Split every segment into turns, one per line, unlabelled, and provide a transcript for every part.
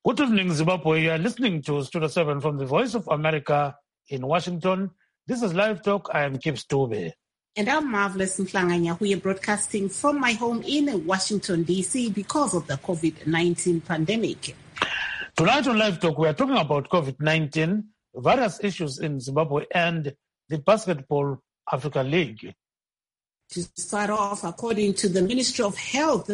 Good evening, Zimbabwe. You are listening to Studio 7 from the Voice of America in Washington. This is Live Talk. I am Kip Stube.
And I'm Marvelous Mflanganya. We are broadcasting from my home in Washington, D.C. because of the COVID-19 pandemic.
Tonight on Live Talk, we are talking about COVID-19, various issues in Zimbabwe, and the Basketball Africa League.
To start off, according to the Ministry of Health,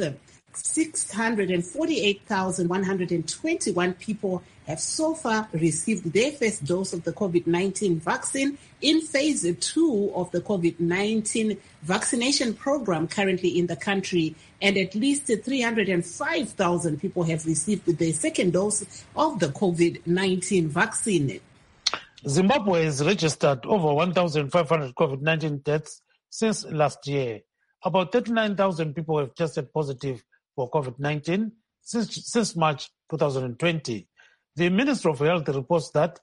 648,121 people have so far received their first dose of the COVID-19 vaccine in phase 2 of the COVID-19 vaccination program currently in the country, and at least 305,000 people have received their second dose of the COVID-19 vaccine.
Zimbabwe has registered over 1,500 COVID-19 deaths since last year. About 39,000 people have tested positive for COVID-19 since March 2020. The Minister of Health reports that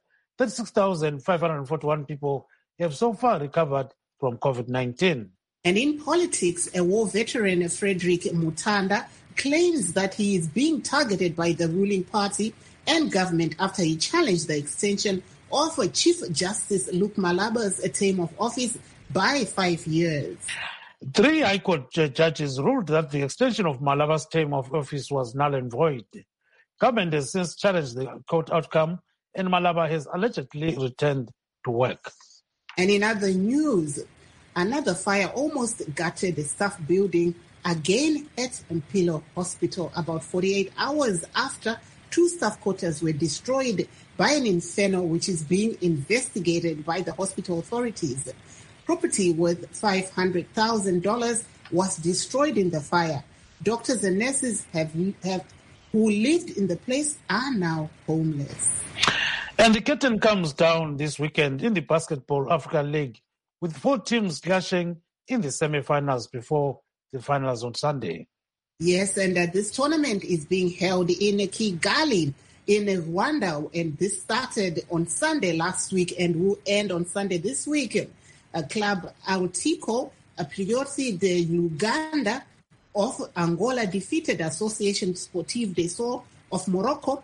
36,541 people have so far recovered from COVID-19.
And in politics, a war veteran, Frederick Mutanda, claims that he is being targeted by the ruling party and government after he challenged the extension of Chief Justice Luke Malaba's term of office by 5 years.
3 High Court judges ruled that the extension of Malaba's term of office was null and void. Government has since challenged the court outcome, and Malaba has allegedly returned to work.
And in other news, another fire almost gutted the staff building again at Mpilo Hospital about 48 hours after 2 staff quarters were destroyed by an inferno which is being investigated by the hospital authorities. Property worth $500,000 was destroyed in the fire. Doctors and nurses who lived in the place are now homeless.
And the curtain comes down this weekend in the Basketball Africa League, with 4 teams clashing in the semi-finals before the finals on Sunday.
Yes, and this tournament is being held in Kigali, in Rwanda, and this started on Sunday last week and will end on Sunday this week. Club Atletico Priority de Uganda of Angola defeated Association Sportive des Sceaux of Morocco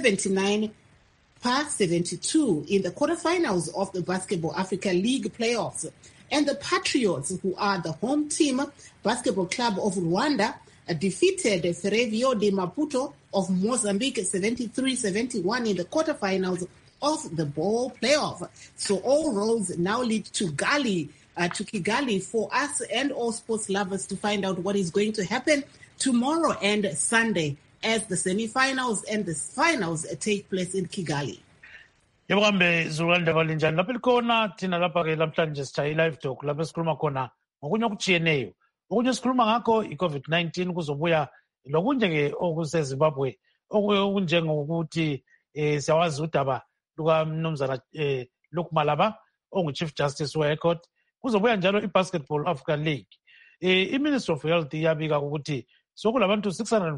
79-72 in the quarterfinals of the Basketball Africa League playoffs. And the Patriots, who are the home team basketball club of Rwanda, defeated Ferroviário de Maputo of Mozambique 73-71 in the quarterfinals of the ball playoff. So all roads now lead to Kigali for us and all sports lovers to find out what is going to happen tomorrow and Sunday as the semi-finals and the finals take place in Kigali.
Yabambe Zulanda Valinjan lapilkona tina lapha ke lamhlanje sithayi live talk lapho esikhuluma khona ngokunye okujiyeneyo. Okunye sikhuluma ngakho i-COVID-19 kuzobuya lokunye ke okuseZimbabwe okunjengokuthi siyawazi udaba lukaMnumzana Luke Malaba ongu-Chief Justice we-High Court. Kuzobuya njalo i-Basketball Africa League. I-Ministry of Health iyabika ukuthi sokulabantu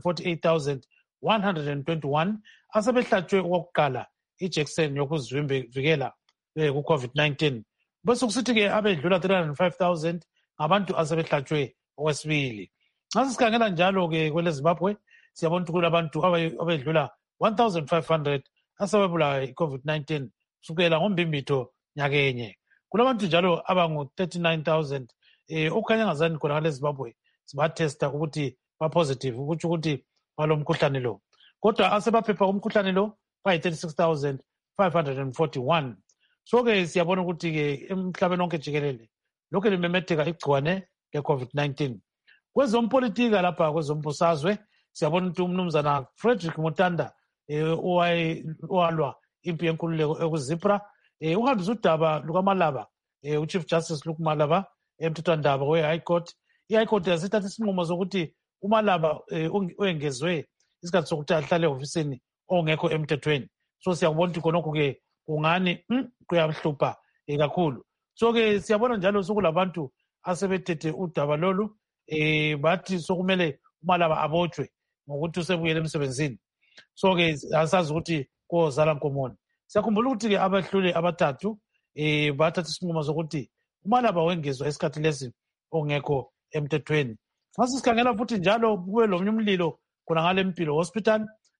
648,121 asebehlatshwe okokuqala ijekiseni yokuzivikela ku-COVID-19. Bese kusithi-ke abedlula 305,000 ngabantu asebehlatshwe okwesibili. Nxa sikhangela njalo-ke kweleZimbabwe siyabona ukuthi kulabantu abedlula 1,500 asebebulawa i-COVID-19 kusukela ngombimbitho nyakenye. Kulabantu njalo abangu-39,000 okukhanya ngazani khona ngaleZimbabwe sibathesta ukuthi ba-positive ukutsho ukuthi balomkhuhlane lo. Kodwa asebaphepha kumkhuhlane lo bayi-36,541. So-ke siyabona ukuthi-ke emhlabeni wonke jikelele lokhu limemetheka igciwane le-COVID-19. Kwezompolitika lapha kwezombusazwe siyabona ukuthi umnumzana Frederick Mutanda owalwa impi yenkululeko ekuzipra uhambisa udaba lukaMalaba uChief Justice Luke Malaba emthethwandaba we-High Court. I-High Court yasithatha isinqumo sokuthi uMalaba oyengezwe isikhathi sokuthi ahlale ehofisini ongekho emthethweni. So siyakubona ukuthi khonokho-ke kungani kuyamhlupha kakhulu. So-ke siyabona njalo sokulabantu asebethethe udaba lolu bathi sokumele uMalaba abotshwe ngokuthi usebuyele emsebenzini. So-ke asazi ukuthi kozala nkomoni. Siyakhumbula ukuthi-ke abahlule abathathu bathatha isinqumo sokuthi uMalaba wengezwa isikhathi lesi ongekho emthethweni. Nxa sikhangela futhi njalo kube lomnye umlilo khona ngale Mpilo Hospital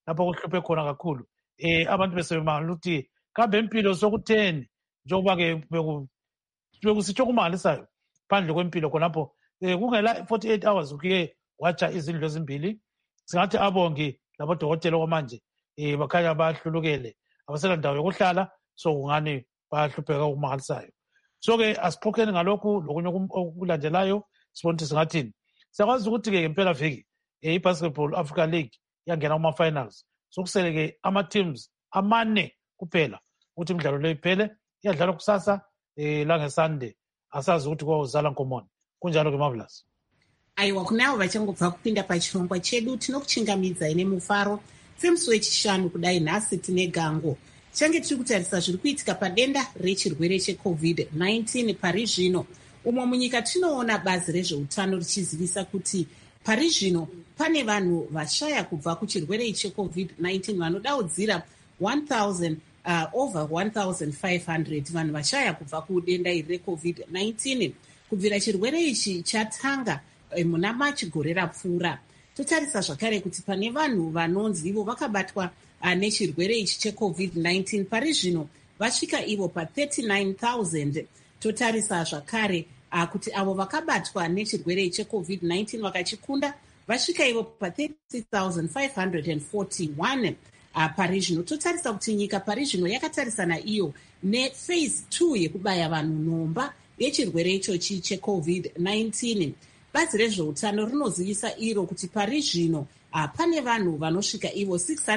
lapho kuhluphe khona kakhulu abantu besebemangala ukuthi kambe impilo sokutheni njengoba-ke bekusitsho okumangalisayo phandle kwempilo khonapho kungela 48 hours kuye watsha izindlu ezimbili. Singathi abongi labodokotela okwamanje bakhanya bahlulukele, abasela ndawo yokuhlala, so kungani bayahlupheka okumangalisayo. So-ke asixoxeni ngalokhu lokunye okulandelayo sibona ukuthi singathini. Siyakwazi ukuthi-ke ngempela viki i-Basketball Africa League yangena kuma-finals, sokusele-ke ama-teams amane kuphela ukuthi imidlalo leyo iphele. Iyadlalwa kusasa langeSunday, asazi ukuthi kwawuzala nkomoni. Kunjalo-ke Marvelous.
Aiwa, kunavo vachangobva kupinda pachirongwa chedu tinokuchingamidzai nemufaro semusi wechishanu kudai nhasi tine gango. Change tiri kutarisa zviri kuitika padenda rechirwere cheCovid-19 pari zvino, umwe munyika tinoona bazi rezveutano richizivisa kuti pari zvino pane vanhu vashaya kubva kuchirwere cheCovid-19 vanodaudzira over 1,500 vanhu vashaya kubva kudenda iri reCovid-19 kubvira chirwere ichi chatanga muna Machi gore rapfuura. Totarisa zvakare kuti pane vanhu vanonzi ivo vakabatwa nechirwere ichi cheCovid-19 pari zvino vasvika ivo pa39,000. Totarisa zvakare kuti avo vakabatwa nechirwere ichi cheCovid-19 vakachikunda vasvika ivo pa36,541 pari zvino. Totarisa kuti nyika pari zvino yakatarisana iyo nephase 2 yekubaya vanhu nhomba yechirwere ichochi cheCovid-19. Bazi rezveutano rinozivisa iro kuti pari zvino pane vanhu vanosvika ivo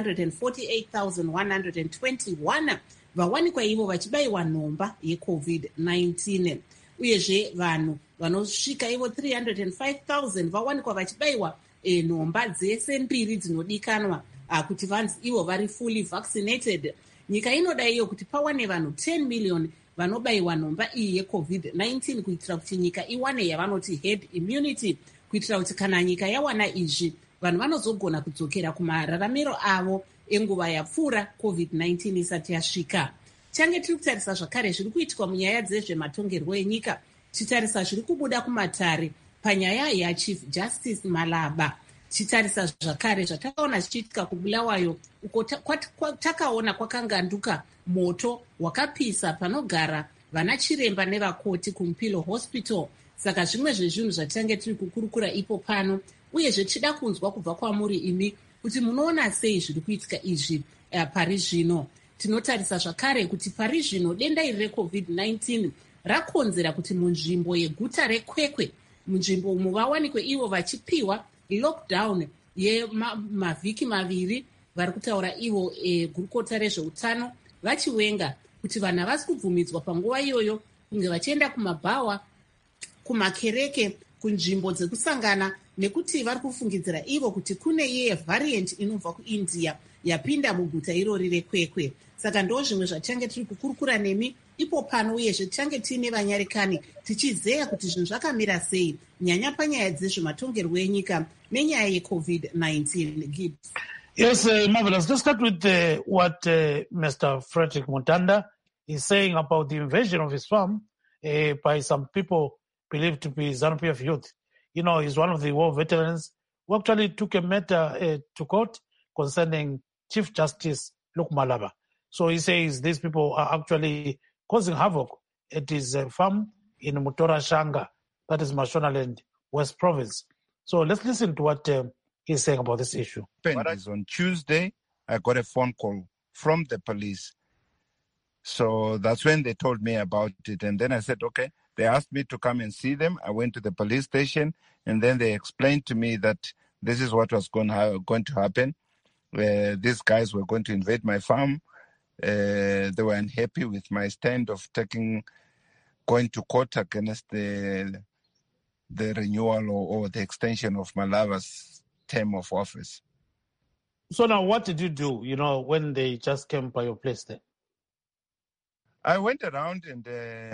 648,121 vawanikwa ivo vachibayiwa nhomba yeCovid-19, uyezve vanhu vanosvika ivo 305,000 vawanikwa vachibayiwa nhomba dzese mbiri dzinodikanwa kuti vanzi ivo vari fully vaccinated. Nyika inoda iyo kuti pawane vanhu 10 million vanobayiwa nhomba iyi yeCovid-19 kuitira kuti nyika iwane yavanoti herd immunity, kuitira kuti kana nyika yawana izvi vanhu vanozogona kudzokera kumararamiro avo enguva yapfuura COVID-19 isati yasvika. Change tiri kutarisa zvakare zviri kuitikwa munyaya dzezvematongerwo enyika, tichitarisa zviri kubuda kumatare panyaya yaChief Justice Malaba. Tichitarisa zvakare zvatakaona zvichiitika kuBulawayo uko takaona kwakanganduka moto wakapisa panogara vana chiremba nevakoti kuMupilo Hospital. Saka zvimwe zvezvinhu zvatinge tiri kukurukura ipo pano, uyezve tichida kunzwa kubva kwamuri imi kuti munoona sei zviri kuitika izvi pari zvino. Tinotarisa zvakare kuti pari zvino denda iri reCovid-19 rakonzera kuti munzvimbo yeguta reKwekwe, munzvimbo umo vawanikwe ivo vachipiwa lockdown yemavhiki maviri, vari kutaura ivo gurukota rezveutano vachiwenga kuti vanhu havasi kubvumidzwa panguva iyoyo kunge vachienda kumabhawa, kumakereke, kunzvimbo dzekusangana, nekuti vari kufungidzira ivo kuti kune iye variant inobva kuIndia yapinda muguta irori reKwekwe. Saka ndo zvimwe zvatichange tiri kukurukura nemi ipo pano, uyezve tichange tiine vanyarekani tichizeya kuti zvinhu zvakamira sei nyanya panyaya dzezvematongerwo enyika nenyaya yeCovid-19. Gibbs.
Yes, Marvelous. Let's start with what Mr. Frederick Mutanda is saying about the invasion of his farm by some people believed to be ZANU-PF youth. You know, he's one of the war veterans who actually took a matter to court concerning Chief Justice Luke Malaba. So he says these people are actually causing havoc at his farm in Mutora Shanga, that is Mashonaland, West Province. So let's listen to what he's saying about this issue.
On Tuesday, I got a phone call from the police. So that's when they told me about it. And then I said, okay. They asked me to come and see them. I went to the police station, and then they explained to me that this is what was going to happen. These guys were going to invade my farm. They were unhappy with my stand of going to court against the renewal or the extension of Malaba's term of office.
So now what did you do, when they just came by your place there?
I went around and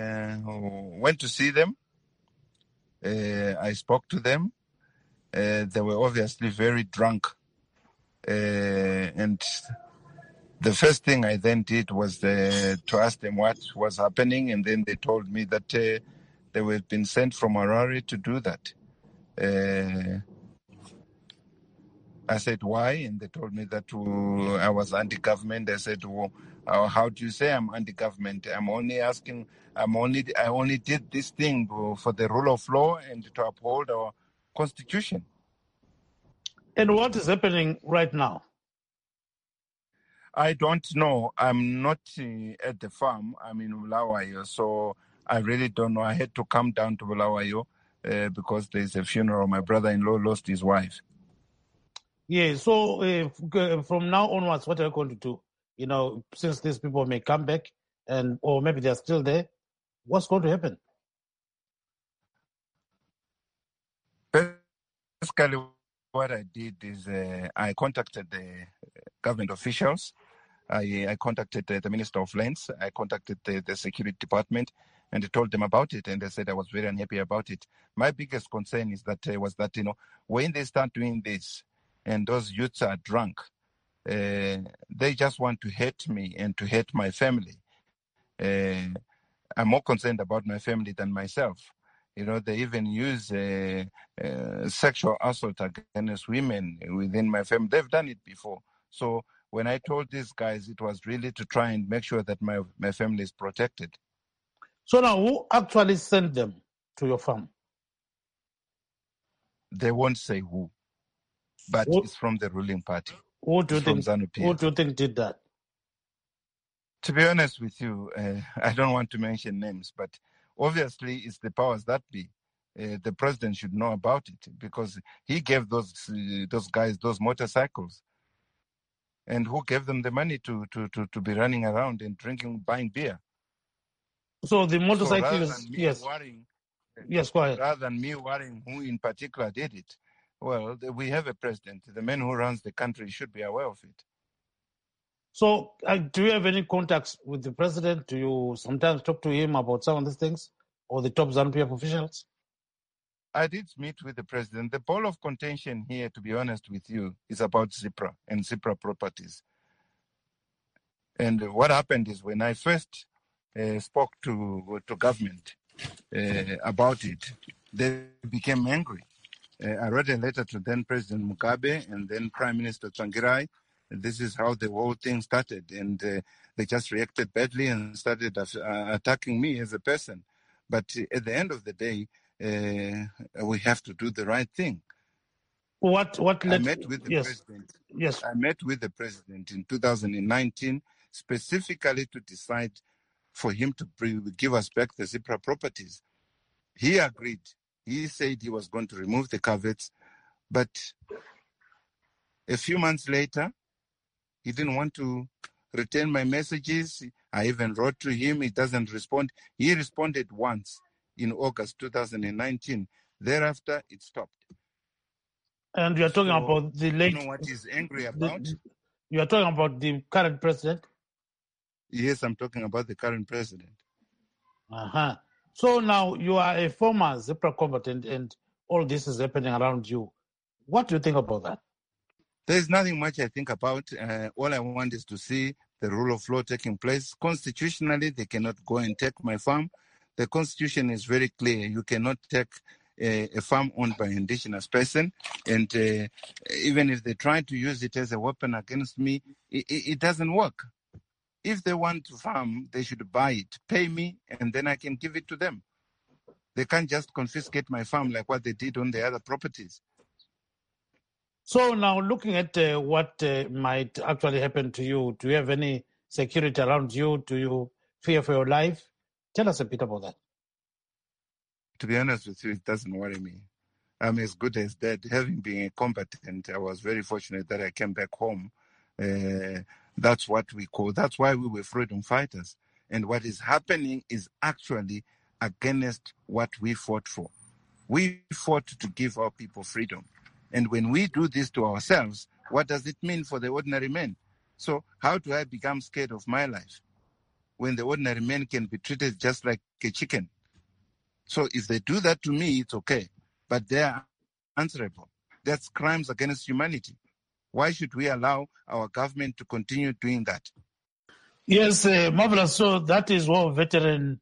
went to see them. I spoke to them. They were obviously very drunk. And the first thing I then did was to ask them what was happening. And then they told me that they were been sent from Harare to do that. I said, why? And they told me that I was anti-government. I said, well, how do you say I'm anti-government? I only did this thing for the rule of law and to uphold our constitution.
And what is happening right now?
I don't know. I'm not at the farm. I'm in Bulawayo, so I really don't know. I had to come down to Bulawayo because there's a funeral. My brother-in-law lost his wife.
Yeah, so from now onwards, what are you going to do? You know, since these people may come back or maybe they're still there, what's going to happen?
Basically, what I did is I contacted the government officials. I contacted the Minister of Lands. I contacted the security department and told them about it. And they said I was very unhappy about it. My biggest concern is that when they start doing this and those youths are drunk, they just want to hate me and to hate my family. I'm more concerned about my family than myself. You know, they even use sexual assault against women within my family. They've done it before. So when I told these guys, it was really to try and make sure that my family is protected.
So now, who actually sent them to your farm?
They won't say who, but it's from the ruling party.
Who do you think did that?
To be honest with you, I don't want to mention names, but obviously it's the powers that be. The president should know about it because he gave those guys those motorcycles. And who gave them the money to be running around and buying beer?
So the motorcycles,
so
yes. Yes, go ahead.
Rather than me worrying who in particular did it, well, we have a president. The man who runs the country should be aware of it.
So do you have any contacts with the president? Do you sometimes talk to him about some of these things or the top ZANU-PF officials?
I did meet with the president. The ball of contention here, to be honest with you, is about ZIPRA and ZIPRA properties. And what happened is when I first spoke to government about it, they became angry. I wrote a letter to then President Mugabe and then Prime Minister Tsvangirai. This is how the whole thing started. And they just reacted badly and started attacking me as a person. But at the end of the day, we have to do the right thing. I met with the president.
Yes.
I met with the president in 2019 specifically to decide for him to give us back the ZIPRA properties. He agreed. He said he was going to remove the caveats, but a few months later, he didn't want to return my messages. I even wrote to him. He doesn't respond. He responded once in August 2019. Thereafter, it stopped.
And you're talking about the late...
You know what he's angry about?
You're talking about the current president?
Yes, I'm talking about the current president.
Uh-huh. So now you are a former ZIPRA combatant and all this is happening around you. What do you think about that?
There's nothing much I think about. All I want is to see the rule of law taking place. Constitutionally, they cannot go and take my farm. The Constitution is very clear. You cannot take a farm owned by an indigenous person. And even if they try to use it as a weapon against me, it doesn't work. If they want to farm, they should buy it, pay me, and then I can give it to them. They can't just confiscate my farm like what they did on the other properties.
So now looking at what might actually happen to you, do you have any security around you? Do you fear for your life? Tell us a bit about that.
To be honest with you, it doesn't worry me. I'm as good as dead. Having been a combatant, I was very fortunate that I came back home. That's what we call, that's why we were freedom fighters. And what is happening is actually against what we fought for. We fought to give our people freedom. And when we do this to ourselves, what does it mean for the ordinary man? So how do I become scared of my life when the ordinary man can be treated just like a chicken? So if they do that to me, it's okay. But they are answerable. That's crimes against humanity. Why should we allow our government to continue doing that?
Yes, marvelous. So that is war veteran,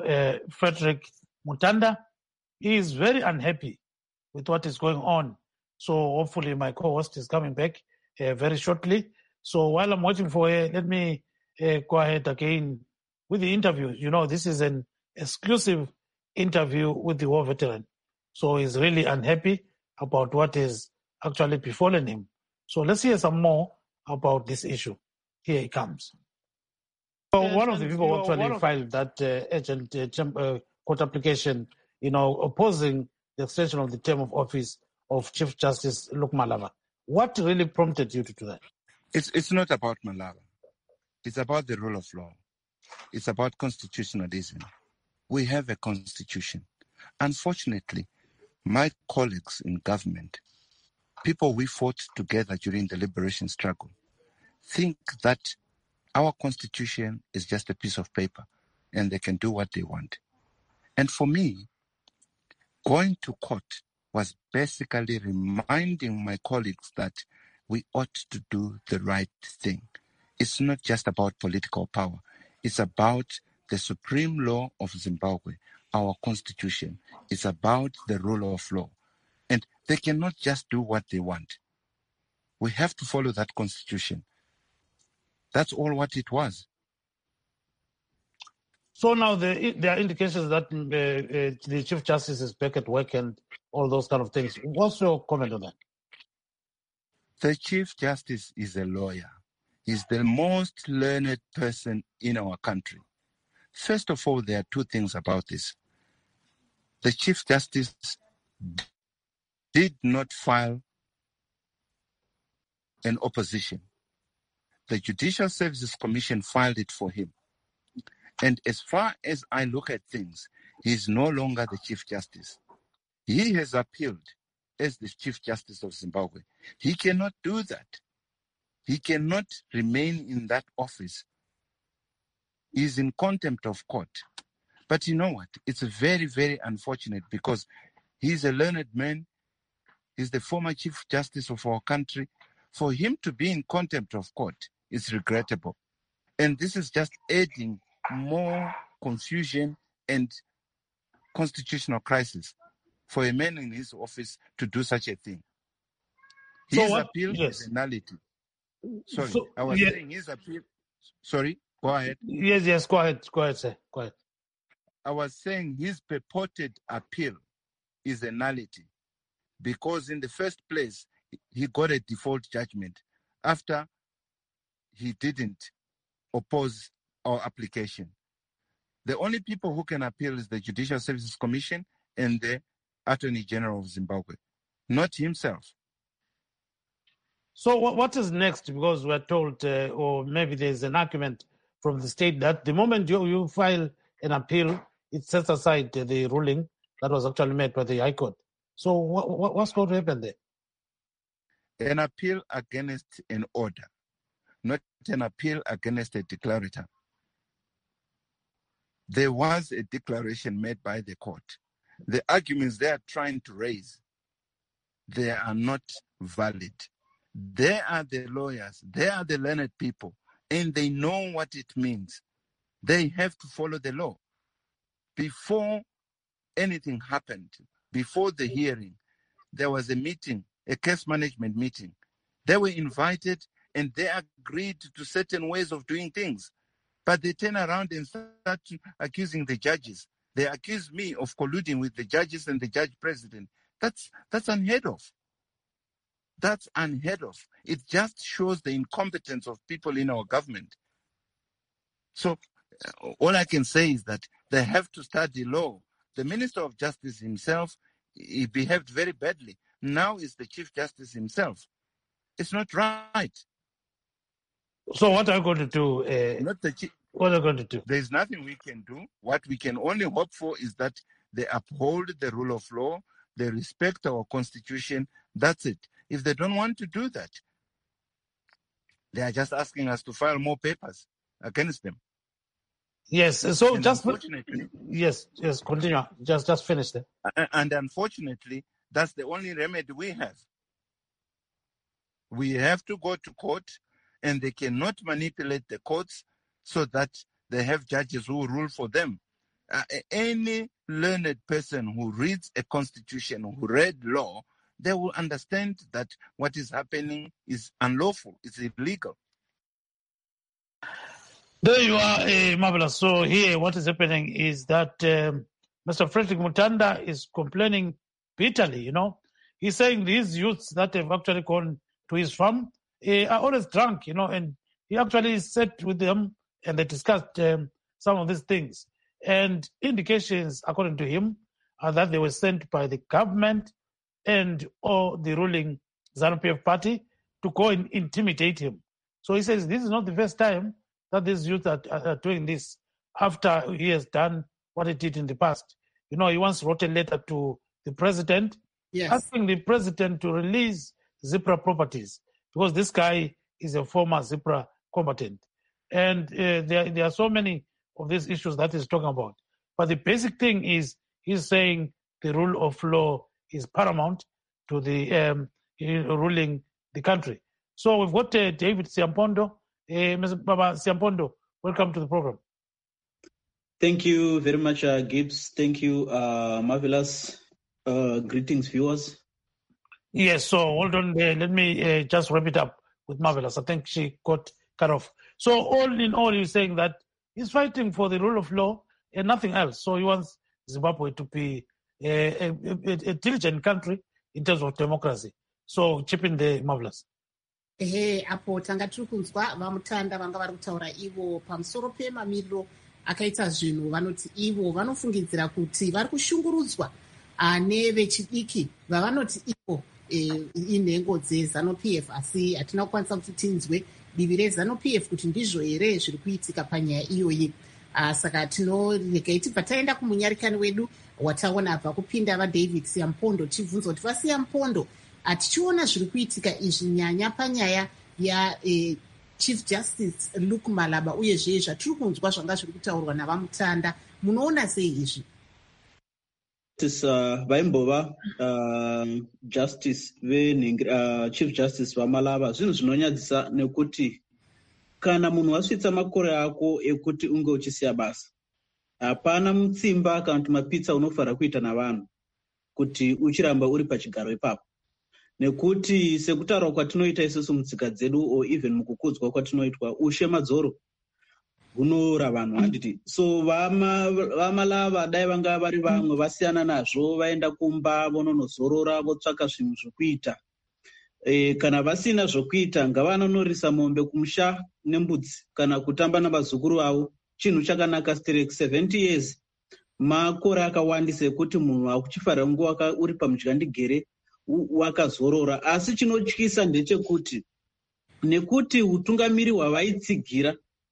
Frederick Mutanda. He is very unhappy with what is going on. So hopefully my co-host is coming back very shortly. So while I'm waiting for her, let me go ahead again with the interview. You know, this is an exclusive interview with the war veteran. So he's really unhappy about what is actually befallen him. So let's hear some more about this issue. Here he comes. So one of the people who actually filed that urgent court application, you know, opposing the extension of the term of office of Chief Justice Luke Malava. What really prompted you to do that?
It's not about Malava. It's about the rule of law. It's about constitutionalism. We have a constitution. Unfortunately, my colleagues in government, people we fought together during the liberation struggle, think that our constitution is just a piece of paper and they can do what they want. And for me, going to court was basically reminding my colleagues that we ought to do the right thing. It's not just about political power. It's about the supreme law of Zimbabwe, our constitution. It's about the rule of law. And they cannot just do what they want. We have to follow that constitution. That's all what it was.
So now there are indications that the Chief Justice is back at work and all those kind of things. What's your comment on that?
The Chief Justice is a lawyer. He's the most learned person in our country. First of all, there are two things about this. The Chief Justice did not file an opposition. The Judicial Services Commission filed it for him. And as far as I look at things, he is no longer the Chief Justice. He has appealed as the Chief Justice of Zimbabwe. He cannot do that. He cannot remain in that office. He is in contempt of court. But you know what? It's very, very unfortunate because he's a learned man. He's the former Chief Justice of our country. For him to be in contempt of court is regrettable. And this is just adding more confusion and constitutional crisis for a man in his office to do such a thing. His appeal is a nullity. Sorry, I was saying his appeal. Sorry, go ahead.
Yes, go ahead, sir. Go ahead.
I was saying his purported appeal is a nullity because in the first place, he got a default judgment after he didn't oppose our application. The only people who can appeal is the Judicial Services Commission and the Attorney General of Zimbabwe, not himself.
So what is next? Because we're told, or maybe there's an argument from the state that the moment you file an appeal, it sets aside the ruling that was actually made by the High Court. So what's going to happen there?
An appeal against an order, not an appeal against a declarator. There was a declaration made by the court. The arguments they are trying to raise, they are not valid. They are the lawyers, they are the learned people, and they know what it means. They have to follow the law. Before anything happened, before the hearing, there was a meeting, a case management meeting. They were invited and they agreed to certain ways of doing things. But they turn around and start accusing the judges. They accuse me of colluding with the judges and the judge president. That's unheard of. That's unheard of. It just shows the incompetence of people in our government. So all I can say is that they have to study law. The Minister of Justice himself, he behaved very badly. Now is the Chief Justice himself. It's not right.
So what are you going to do? What are you going to do?
There's nothing we can do. What we can only hope for is that they uphold the rule of law, they respect our constitution. That's it. If they don't want to do that, they are just asking us to file more papers against them.
Yes. So
and
just
unfortunately,
yes, continue. Just finish there.
And unfortunately, that's the only remedy we have. We have to go to court, and they cannot manipulate the courts so that they have judges who rule for them. Any learned person who reads a constitution, who read law, they will understand that what is happening is unlawful, it's illegal.
There you are, Marvelous. So here what is happening is that Mr. Frederick Mutanda is complaining bitterly, you know. He's saying these youths that have actually gone to his farm are always drunk, you know, and he actually sat with them and they discussed some of these things. And indications, according to him, are that they were sent by the government or the ruling ZANU-PF party to go and intimidate him. So he says this is not the first time that these youth are doing this after he has done what he did in the past. You know, he once wrote a letter to the president asking the president to release Zipra properties because this guy is a former Zipra combatant. And there are so many of these issues that he's talking about. But the basic thing is he's saying the rule of law is paramount to the ruling the country. So we've got David Siampondo. Mr. Baba Siampondo, welcome to the program.
Thank you very much, Gibbs. Thank you, Marvelous. Greetings, viewers.
Yes, so hold on. Let me just wrap it up with Marvelous. I think she got cut off. So all in all, he's saying that he's fighting for the rule of law and nothing else. So he wants Zimbabwe to be a diligent country in terms of democracy. So chip in the Marvelous.
Apo tanga tiri kunzwa vamutanda vanga vari kutaura ivo pamusoro pemamiriro akaita zvinhu vanoti ivo vanofungidzira kuti vari kushungurudzwa nevechidiki vavanoti ivo inhengo dzeZANU-PF, asi hatina kukwanisa kuti tinzwe divi reZANU-PF kuti ndizvo here zviri kuitika panyaya iyoyi. Saka tinoregai tibva taenda kumunyarikani wedu wataona abva kupinda vaDavid Siampondo tichibvunza kuti vaSiampondo tichiona zviri kuitika izvi nyanya panyaya yaChief Justice Luke Malaba uyezve zvatiri kunzwa zvanga zviri kutaurwa navamutanda, munoona sei izvi?
Vaimbova Justice Chief Justice vaMalava zvinhu zvinonyadzisa nekuti kana munhu wasvitsa makore ako ekuti unge uchisiya basa, hapana mutsimba kana kuti mapitsa unofanira kuita navanhu kuti uchiramba uri pachigaro ipapo. Nekuti sekutaura kwatinoita isusu mutsika dzedu or even mukukudzwa kwatinoitwa ushe madzoro hunora vanhu handiti. So vaMalava dai vanga vari vamwe vasiyana nazvo, vaenda kumba vononozorora votsvaka zvinhu zvokuita. Kana vasina zvokuita ngavanonorisa mombe kumusha nembudzi kana kutamba navazukuru vavo. Chinhu chakanaka sterek 70 years makore akawandisa ekuti munhu akuchifarira nguva uri pamudyandegere wakazorora. Asi chinotyisa ndechekuti nekuti utungamiri hwavaitsigira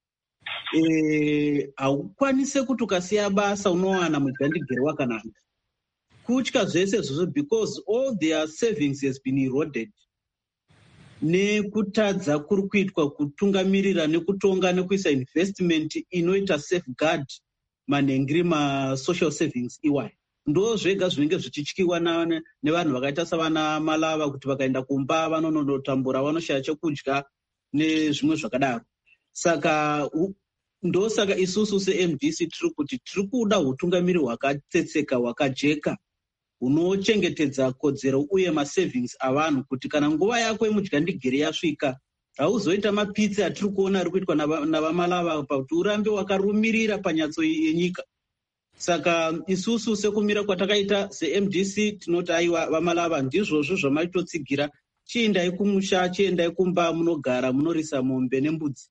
haukwanise kuti ukasiya basa unowana mudyandegere wakanaka. Kutya zvese izvozvo because all their savings has been eroded nekutadza kuri kuitwa kutungamirira nekutonga nekuisa investment inoita safeguard manhengiri masocial savings iwayo. Ndo zvega zvinenge zvichityiwa nevanhu vakaita savana Malava kuti vakaenda kumba vanonotambura vanoshaya chekudya nezvimwe zvakadaro. Saka ndosaka isusu seMDC tiri kuti tiri kuda utungamiri hwakatsetseka hwakajeka hunochengetedza kodzero uye masavings avanhu kuti kana nguva yako yemudyandegere yasvika hauzoita mapitsi atiri kuona ari kuitwa navaMalava kuti urambe wakarumirira panyatso yenyika. Saka isusu sekumira kwatakaita seMDC tinoti aiwa vaMalava ndizvozvo zvamaitotsigira, chiendai kumusha, chiendai kumba munogara munorisa mombe nembudzi.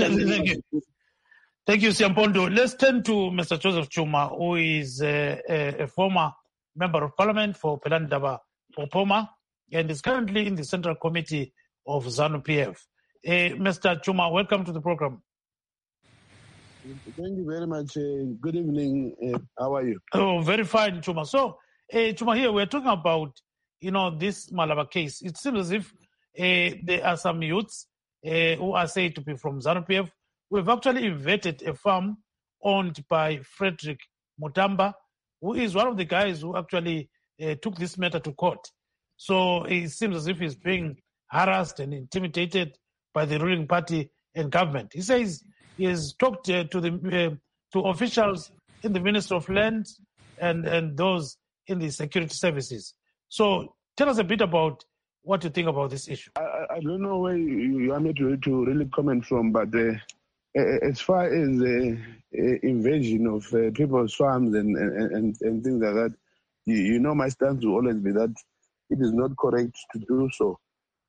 Thank you, Siampondo. Let's turn to Mr. Joseph Chuma, who is a former member of parliament for Pelandaba Popoma and is currently in the Central Committee of ZANU-PF. Mr. Chuma, welcome to the program.
Thank you very much. Good evening. How are you?
Oh, very fine, Chuma. So, Chuma, here we're talking about, this Malaba case. It seems as if there are some youths who are said to be from ZANU-PF. We've actually invaded a farm owned by Frederick Mutamba, who is one of the guys who actually took this matter to court. So it seems as if he's being harassed and intimidated by the ruling party and government. He says he has talked to officials in the Ministry of Land and those in the security services. So Tell us a bit about what you think about this issue.
I don't know where you want me to really comment from, but as far as invasion of people's farms and things like that, you know my stance will always be that it is not correct to do so.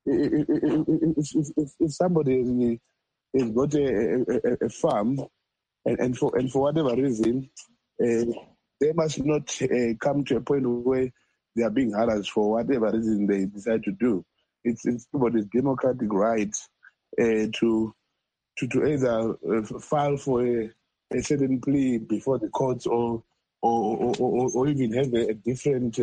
If somebody has got a farm and for whatever reason, they must not come to a point where they are being harassed for whatever reason they decide to do. It's somebody's democratic right to either file for a certain plea before the courts or even have a different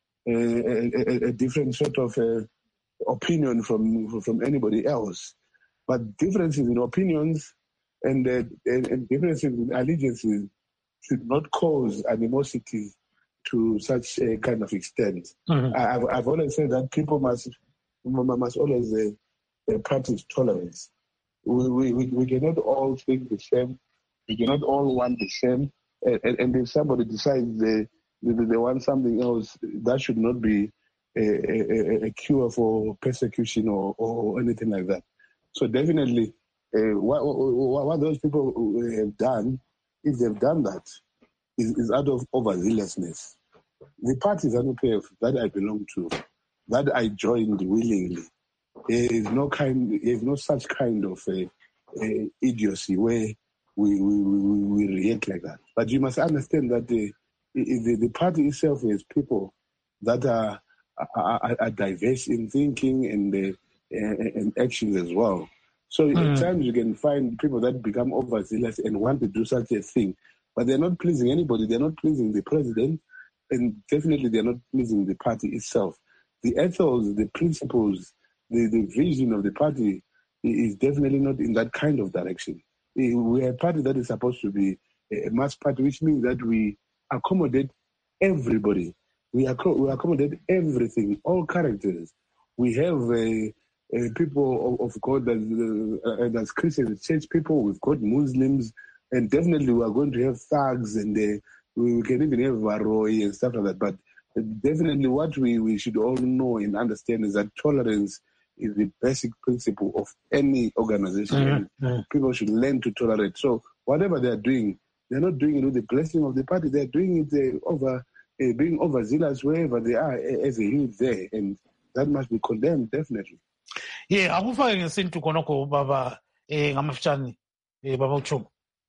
sort of opinion from anybody else. But differences in opinions and differences in allegiances should not cause animosity to such a kind of extent. Mm-hmm. I've always said that people must always practice tolerance. We cannot all think the same. We cannot all want the same. And if somebody decides they want something else, that should not be a cure for persecution or anything like that. So definitely, what those people have done, if they've done that, is out of overzealousness. The party ZANU-PF that I belong to, that I joined willingly, there is no such kind of idiocy where we react like that. But you must understand that the party itself is people that are diverse in thinking and actions as well. So at times you can find people that become overzealous and want to do such a thing, but they're not pleasing anybody. They're not pleasing the president, and definitely they're not pleasing the party itself. The ethos, the principles, the vision of the party is definitely not in that kind of direction. We are a party that is supposed to be a mass party, which means that we accommodate everybody. We accommodate everything, all characters. We have people of God that's Christians, church people. We've got Muslims, and definitely we are going to have thugs, and we can even have Varoi and stuff like that. But definitely what we should all know and understand is that tolerance is the basic principle of any organization. People should learn to tolerate. So whatever they're doing, they're not doing it with the blessing of the party. They're doing it being overzealous wherever they are as a youth there, and that must be condemned, definitely.
Yeah, akufake ngesintu khonokho baba ngamafitshane baba uChumo.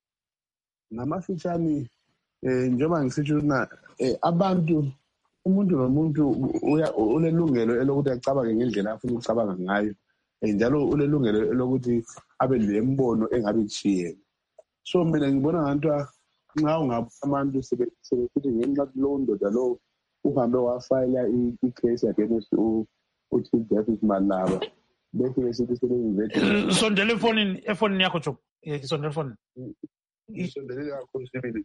Ngamafitshane njengoba ngisitsho na abantu umuntu nomuntu unelungelo elokuthi acabange ngendlela afuna ukucabanga ngayo, njalo unelungelo elokuthi abe lembono engabe itshiyene. So mina ngibona nganto nxa ungabantu sebethi ngenxa kulowo ndoda lo uhambe wafayela icase against uChief Justice Malaba bese besithi sebeyinvete.
Sondela efonini yakho Chumo. Sondela efonini.
Sondela yakho sebele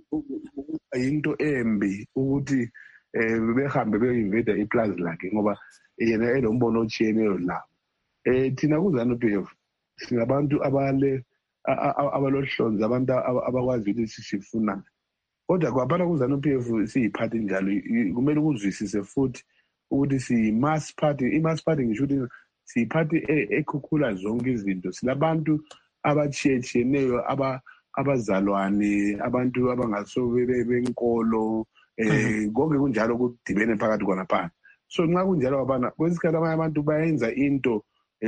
ayinto embi ukuthi behambe beyinveta iplaza lakhe ngoba yena elombono otshiyeneyo la. Thina kuZANU-PF singabantu abalohlonzi, abantu abakwazi ukuthi sifuna. Kodwa kwaphela kuZANU-PF siyiphathi njalo kumele ukuzwisise futhi ukuthi siyi-mass party. I-mass party ngisho ukuthi siyiphathi ekhukhula zonke izinto. Silabantu abatshiyetshiyeneyo, abazalwane, abantu abangaso benkolo, konke kunjalo kudibene phakathi khonapha. So nxa kunjalo abana kwesikhathi abanye abantu bayenza into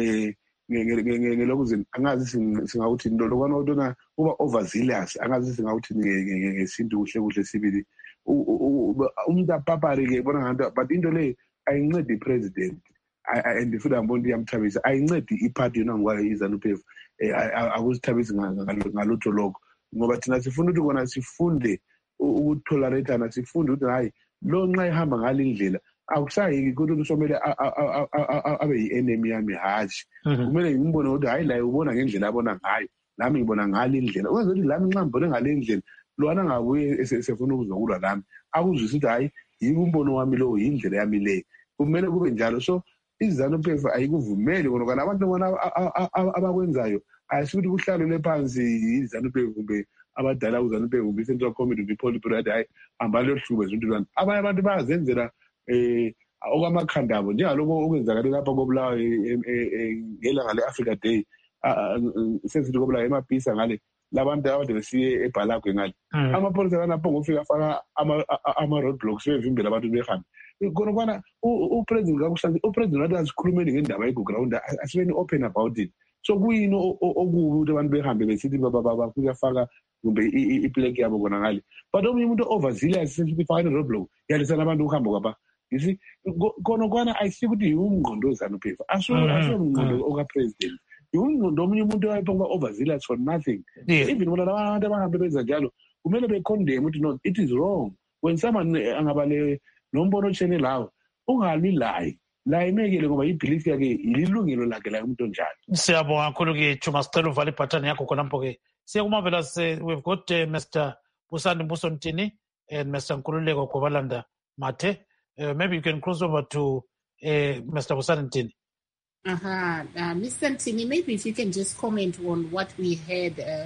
ngelokuthi angazi singawuthi into lokwana uba overzealous, angazi singawuthi ngesintu kuhle sibili umuntu apapari-ke bona nganto, but into le ayincedi i-president and futhi ambona ukuthi iyamthabisa, ayincedi iphathi yona ngokwayo iZANU-PF, akusithabisi ngalutho lokho, ngoba thina sifuna ukuthi kona sifunde ukutolerathana, sifunde ukuthi hayi lo nxa ehamba ngale ndlela akusayiki ukuthi usomele abe yi-enemy yami, hatshi. Kumele ngimbone ukuthi hayi la ubona ngendlela abona ngayo, nami ngibona ngale ndlela, ukwenza ukuthi lami nxa ngibone ngale ndlela lwana angabuye esefuna ukuzokulwa lami akuzwise ukuthi hayi yini umbono wami lo, yindlela yami le. Kumele kube njalo. So iZANU-PF ayikuvumeli ngoba abantu bona abakwenzayo ayisukuthi kuhlalele phansi iZANU-PF kumbe abadala kuZANU-PF kumbe i-Central Committee, kumbe i-Politburo hayi hamba leyohlube zonke abantu. Abanye abantu bayazenzela okwamakhandabo njengalokho okwenzakale lapha koBulawayo ngelanga le-Africa Day sesithi koBulawayo emabhisa ngale labantu abade besiye eBhalagwe ngale amapholisa kanapho ngofika afaka ama-roadblocks bevimbela abantu behambe khona upresident wathi asikhulumeni ngendaba ye-ground asibeni open about it so kuyini okubi ukuthi abantu behambe besithi kuyafaka kumbe ipleki yabo khona ngale but omunye umuntu overzealous sesifaka i-roadblock yalisana abantu ukuhamba kwaba you see khona ayisiyo ukuthi yiwumngqondo weZANU-PF asomngqondo okapresident yiwumngqondo omunye umuntu wayephokuba overzealous for nothing even bona labantu abahambe benza njalo kumele becondemn ukuthi no it is wrong when someone angaba nombono otshene lawo ungalwi la imekele ngoba ibelief yakhe ililungelo lakhe la umuntu onjalo.
Siyabonga kakhulu-ke Chuma, sicela uvale ibhathani yakho khonapho-ke. Siya kuMarvelous, we've got Mr. Busani Mbuso Ntini and Mr. Nkululeko Gobalanda Mathe. Maybe you can cross over to Mr. Busani Ntini.
Mr. Ntini, maybe if you can just comment on what we heard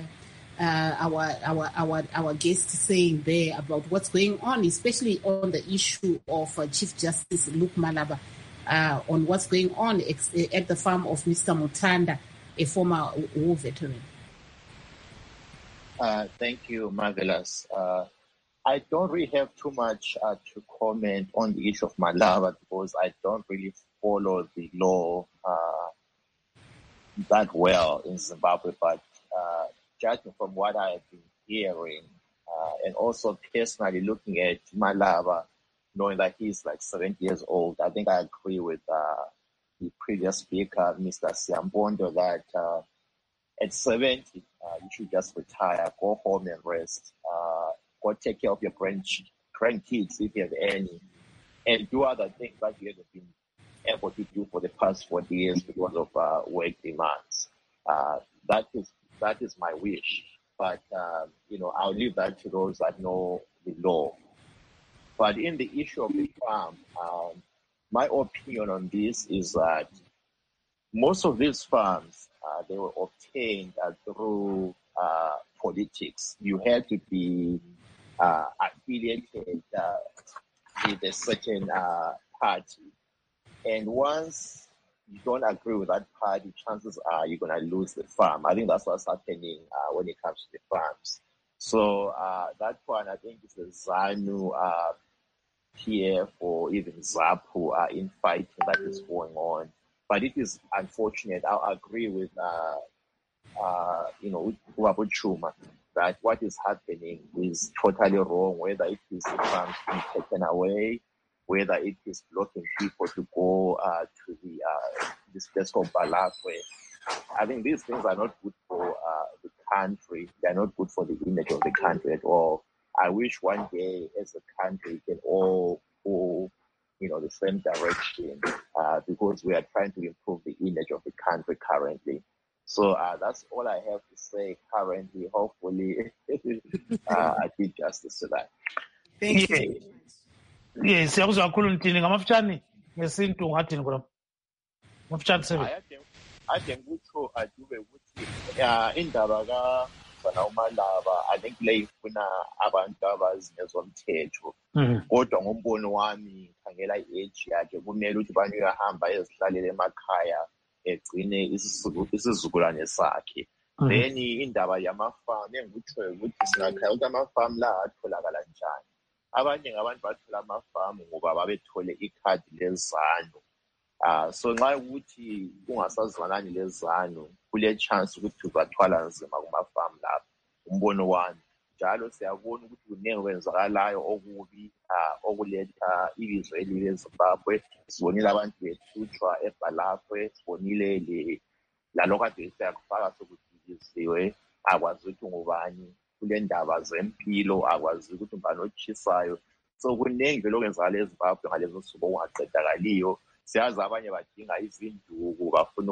our guest saying there about what's going on, especially on the issue of Chief Justice Luke Malaba, on what's going on at the farm of Mr. Mutanda, a former war veteran.
Thank you, Marvelous. I don't really have too much to comment on the issue of Malaba because I don't really follow the law that well in Zimbabwe, but judging from what I have been hearing and also personally looking at Malaba, knowing that he's like 70 years old, I think I agree with the previous speaker, Mr. Siambondo, that at 70, you should just retire, go home and rest, go take care of your grandkids if you have any, and do other things that you haven't been able to do for the past 40 years because of work demands. That is my wish, but I'll leave that to those that know the law. But in the issue of the farm, my opinion on this is that most of these farms, they were obtained through politics. You had to be affiliated with a certain party. And once you don't agree with that party, chances are you're going to lose the farm. I think that's what's happening when it comes to the farms. So that one, I think, is the ZANU PF or even ZAPU in fighting that is going on. But it is unfortunate. I'll agree with Uwabu Chuma that what is happening is totally wrong, whether it is the farms being taken away, whether it is blocking people to go to this place called Balakwe. I think these things are not good for the country. They're not good for the image of the country at all. I wish one day as a country we can all go, the same direction because we are trying to improve the image of the country currently. So that's all I have to say currently. Hopefully, I did justice to that.
Thank you.
Yes, siyakuzwa kakhulu Ntini ngamafutshane ngesintu ngathini khona. Mafutshane seven.
Ade ngikutsho adube ukuthi indaba kaBana uMalaba I think le ifuna abantu abazinezomthetho. Kodwa ngombono wami khangela i-age yakhe kumele ukuthi bani uyahamba ezihlalele emakhaya egcine isizukulwane sakhe. Then indaba yamafamu engikutsho ukuthi singakhaya ukuthi amafamu la atholakala njani. Abanye ngabantu bathola amafamu ngoba babethole ikhadi leZANU. So nxa ukuthi kungasazwanani leZANU kule chance ukuthi uzathwala nzima kumafamu lapha. Umbono wami njalo siyabona ukuthi kunenge kwenzakalayo okubi okuletha ibizo elibi eZimbabwe. Sibonile abantu behlutshwa eBhalakwe, sibonile lalokho kade siyakufaka sokudiliziwe akwazi ukuthi ngubani kule ndaba zempilo akwazi ukuthi ubani otshisayo. So kunengi vele okwenzakala eZimbabwe ngalezo nsuku okungaqedakaliyo. Siyazi abanye badinga izinduku bafuna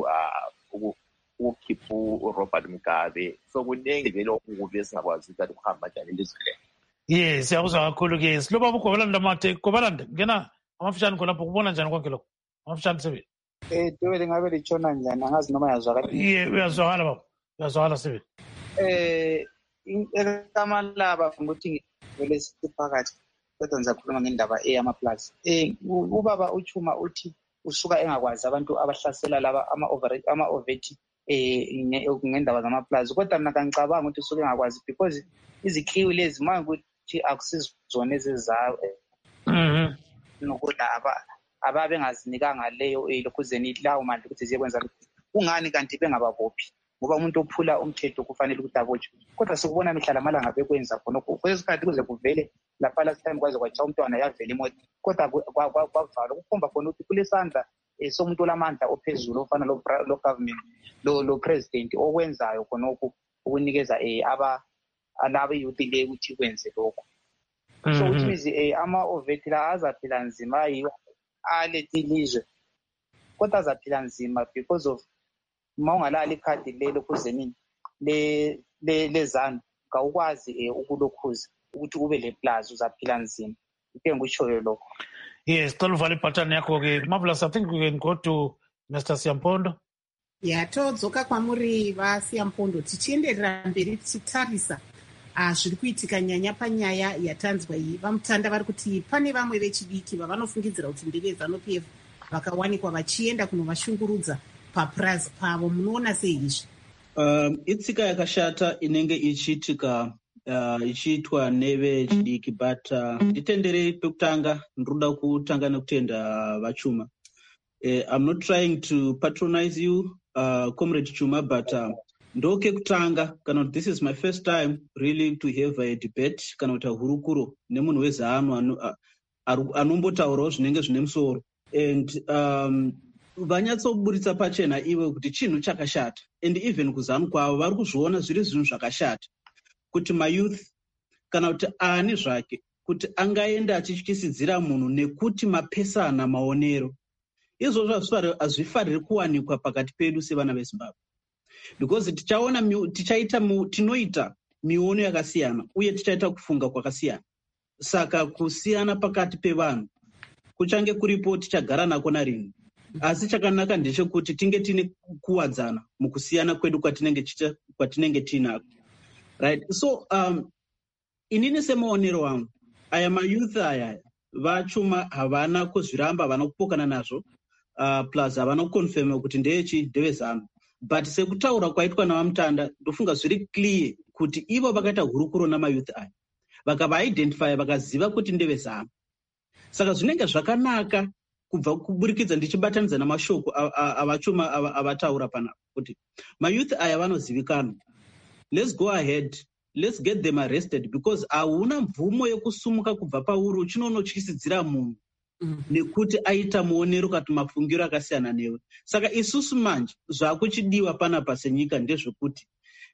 ukukhipha uRobert Mugabe. So kunengi vele okubi esingakwazi ukuthi kuhamba njani elizweni.
Yes, siyakuzwa kakhulu-ke siloba buGobalanda Mathe. Gobalanda ngena amafutshane khonapho kubona njani konke lokho? Amafutshane seven.
Dwele ngabe litshona njani angazi noma yazwakala.
Uyazwakala baba. Uyazwakala seven.
Ekamalaba ukuthi ngivele siphakathi kodwa ngizakhuluma ngendaba eyamaplazi. Ubaba uChuma uthi usuka engakwazi abantu abahlasela laba ama-oveti ngendaba zamaplazi, kodwa mina kangicabanga ukuthi usuke engakwazi because izikliwi lezi uma ukuthi akusizona ezezayo nokuthi ababengazinikanga leyo lokhuzeni lawo mandla ukuthi ziyekwenza kungani kanti bengababophi, ngoba umuntu ophula umthetho kufanele ukuthi abotshwe. Kodwa sikubona mihla lamalanga bekwenza khonokho kwesikhathi kuze kuvele lapha last time kwaze kwatsha umntwana yavela imoto, kodwa kwavalwa kukhomba khona ukuthi kulesandla somuntu olamandla ophezulu ofana lo government lo president okwenzayo khonokho ukunikeza abe-youth le ukuthi kwenze lokho. So which means ama-oveti la azaphila nzima yiwo alethe ilizwe, kodwa azaphila nzima because of uma ungalali ikhadi lelokhuzeni lezanu kawukwazi ukulokhuza ukuthi ube le plaza uzaphila nzima. Into engikutshoyo lokho.
Yes, toluvala ibhatani yakho-ke. Marvelous, I think we can go to Mr. Siyampondo.
Todzoka kwamuri vaSiyampondo tichienderera mberi tichitarisa zviri kuitika nyanya panyaya yatanzwa iyi. Vamutanda vari kuti pane vamwe vechidiki vavanofungidzira kuti ndeve ZANU-PF vakawanikwa vachienda kunovashungurudza papurazi pavo. Munoona sei izvi?
Itsika yakashata inenge ichiitika ichiitwa nevechidiki, but nditenderei pekutanga ndinoda kutanga nekutenda vaChuma. I'm not trying to patronize you, Comrade Chuma, but ndoke kutanga kana this is my first time really to have a debate kana kuti hurukuro nemunhu weZANU anombotaurawo zvinenge zvine musoro, and vanyatsoburitsa pachena iwe kuti chinhu chakashata, and even kuZANU kwavo vari kuzviona zviri zvinhu zvakashata kuti mayouth kana kuti ani zvake kuti angaenda achityisidzira munhu nekuti mapesana maonero. Izvozvo hazvifariri kuwanikwa pakati pedu sevana veZimbabwe, because tinoita miono yakasiyana uye tichaita kufunga kwakasiyana. Saka kusiyana pakati pevanhu kuchange kuripo, tichagara nako narini. Asi chakanaka ndechekuti tinge tine kuwadzana mukusiyana kwedu kwatinenge tinako. Right? So inini semaonero wangu aya mayouth aya vaChuma havana kuzviramba, havana kupokana nazvo, plus havana kukonfirma kuti ndeve ZANU. But sekutaura kwaitwa navamutanda ndofunga zviri clear kuti ivo vakaita hurukuro namayouth aya vakavaidentify vakaziva kuti ndeve ZANU. Saka zvinenge zvakanaka kubva kuburikidza ndichibatanidza namashoko avaChuma avataura panapa kuti mayouth aya vanozivikanwa. Let's go ahead, let's get them arrested, because hauna mvumo yekusumuka kubva pauri uchinonotyisidzira munhu nekuti aita muonero kuti mafungiro akasiyana newe. Saka isusu manje zvakuchidiwa panapa senyika ndezvekuti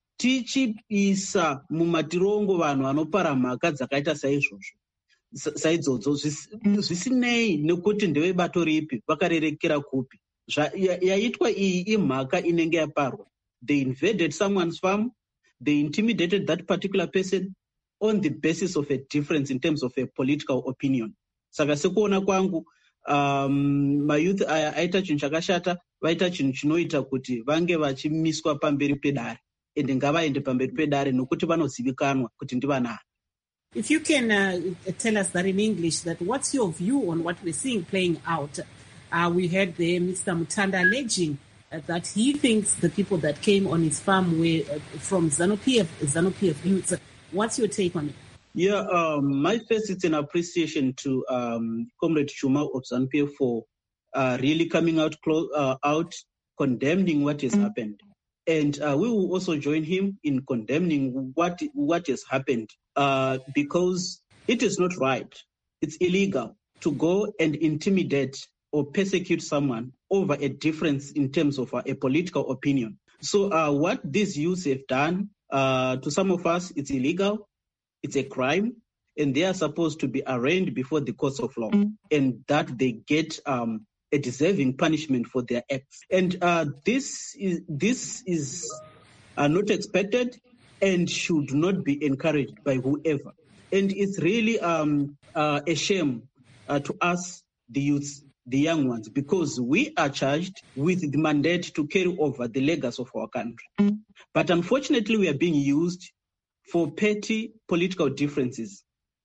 tichiisa mumatirongo vanhu vanopara mhaka dzakaita saidzodzo zvisinei nekuti ndevebato ripi, vakarerekera kupi. Yaitwa iyi imhaka inenge yaparwa. They invaded someone's farm, they intimidated that particular person on the basis of a difference in terms of a political opinion. Saka sekuona kwangu mayouth aya aita chinhu chakashata, vaita chinhu chinoita kuti vange vachimiswa pamberi pedare, ende ngavaende pamberi pedare nokuti vanozivikanwa kuti ndivanani.
If you can tell us that in English, that what's your view on what we're seeing playing out? We heard there Mr. Mutanda alleging that he thinks the people that came on his farm were from ZANU-PF youths. What's your take on it?
Yeah, my first, it's an appreciation to Comrade Chuma of ZANU-PF for really coming out condemning what has happened. And we will also join him in condemning what has happened because it is not right. It's illegal to go and intimidate or persecute someone over a difference in terms of a political opinion. So what these youths have done, to some of us, it's illegal, it's a crime, and they are supposed to be arraigned before the courts of law, and that they get a deserving punishment for their acts. And this is not expected and should not be encouraged by whoever. And it's really a shame to us, the youths, the young ones, because we are charged with the mandate to carry over the legacy of our country. But unfortunately, we are being used for petty political differences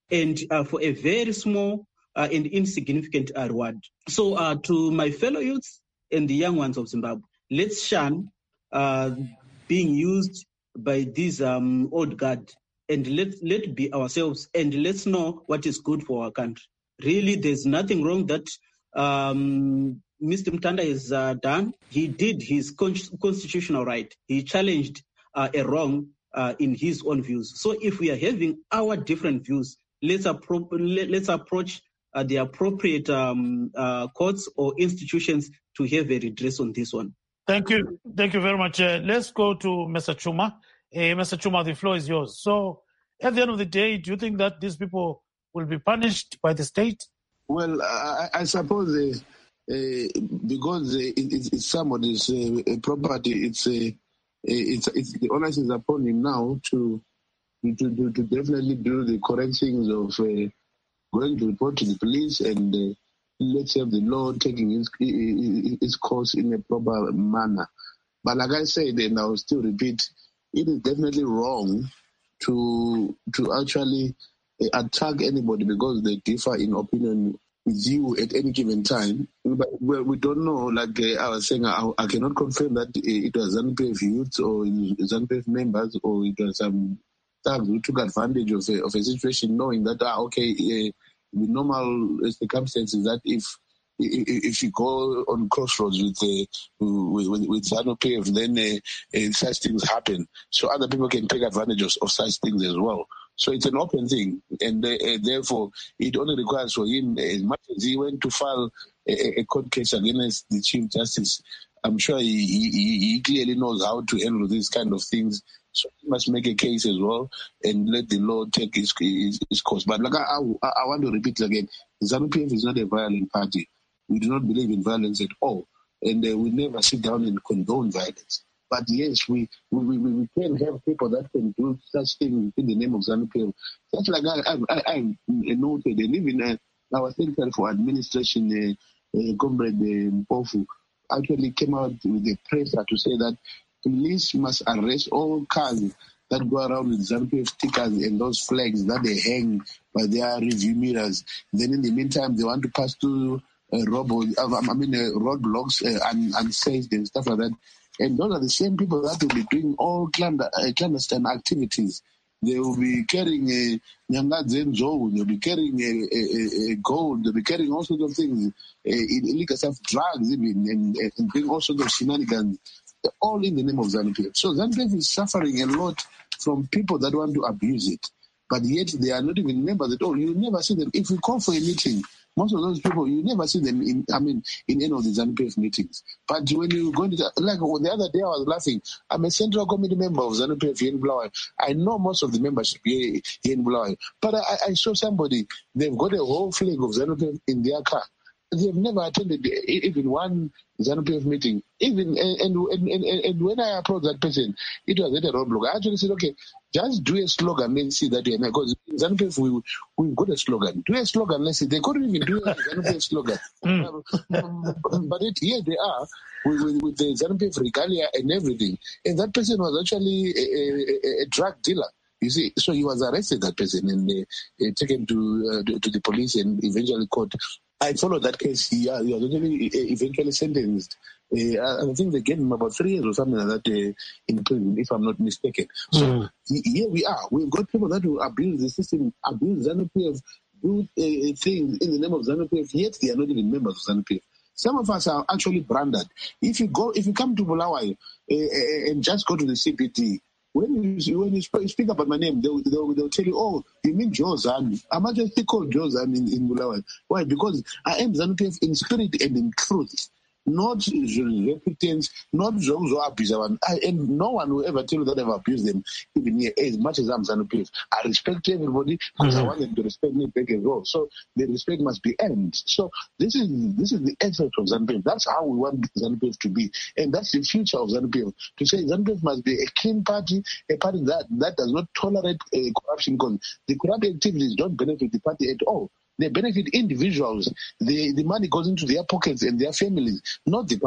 and for a very small and insignificant reward. So to my fellow youths and the young ones of Zimbabwe, let's shun being used by these old guard, and let be ourselves, and let's know what is good for our country. Really, there's nothing wrong that Mr. Mutanda has done. He did his constitutional right. He challenged a wrong in his own views. So if we are having our different views, let's approach the appropriate courts or institutions to have a redress on this one.
Thank you very much. Let's go to Mr. Chuma. Mr. Chuma, the floor is yours. So at the end of the day, do you think that these people will be punished by the state?
Well, I suppose because it's somebody's property, it's the onus is upon him now to definitely do the correct things of going to report to the police and let's have the law taking its course in a proper manner. But like I said, and I'll still repeat, it is definitely wrong to actually attack anybody because they differ in opinion with you at any given time. But we don't know, like I was saying, I cannot confirm that it was ZANU-PF youth or ZANU-PF members or it was some thugs who took advantage of a situation knowing that, the normal circumstances that if you go on crossroads with ZANU-PF, then such things happen. So other people can take advantage of such things as well. So it's an open thing, and therefore it only requires for him, as much as he went to file a court case against the Chief Justice, I'm sure he clearly knows how to handle these kind of things. So he must make a case as well and let the law take its course. But like I want to repeat again, ZANU-PF is not a violent party. We do not believe in violence at all, and we never sit down and condone violence. But yes, we can have people that can do such things in the name of ZANU-PF. Just like I noted, and even our Secretary for Administration, Comrade Mpofu, actually came out with a presser to say that police must arrest all cars that go around with ZANU-PF stickers and those flags that they hang by their review mirrors. Then in the meantime, they want to pass through roadblocks unsafe and stuff like that. And those are the same people that will be doing all clandestine activities. They will be carrying a Nyangadzenzo, they'll be carrying a gold, they'll be carrying all sorts of things, illegal stuff, drugs even, and doing all sorts of shenanigans, all in the name of ZANU-PF. So ZANU-PF is suffering a lot from people that want to abuse it. But yet they are not even members at all. You never see them. If we call for a meeting, most of those people, you never see them in any of the ZANU-PF meetings. But when you go into like the other day, I was laughing. I'm a central committee member of ZANU-PF here in Bulawayo. I know most of the membership here in Bulawayo. But I saw somebody, they've got a whole flag of ZANU-PF in their car. They've never attended even one ZANU-PF meeting. Even and when I approached that person, it was at a roadblock. I actually said, okay, just do a slogan and see that you're not. Because in ZANU-PF, we've got a slogan. Do a slogan, let's see. They couldn't even do a ZANU-PF slogan. But here they are with the ZANU-PF regalia and everything. And that person was actually a drug dealer. You see, so he was arrested, that person, and taken to the police and eventually caught. I followed that case. He was actually eventually sentenced. I think they gave him about 3 years or something like that in prison, if I'm not mistaken. So here we are. We've got people that will abuse the system, abuse ZANU-PF, do things in the name of ZANU-PF, yet they are not even members of ZANU-PF. Some of us are actually branded. If you come to Bulawayo and just go to the CPT, when you speak about my name, they'll tell you, oh, you mean Joe Zanu. I'm actually called Joe Zanu in Bulawayo. Why? Because I am ZANU-PF in spirit and in truth. Not repentance, not those who abuse them. And no one will ever tell you that I've abused them, even here, as much as I'm ZANU-PF. I respect everybody because I want them to respect me back as well. So the respect must be earned. So this is the essence of ZANU-PF. That's how we want ZANU-PF to be. And that's the future of ZANU-PF. To say ZANU-PF must be a clean party, a party that does not tolerate corruption, because the corrupt activities don't benefit the party at all. They benefit individuals. The money goes into their pockets and their families, not the party.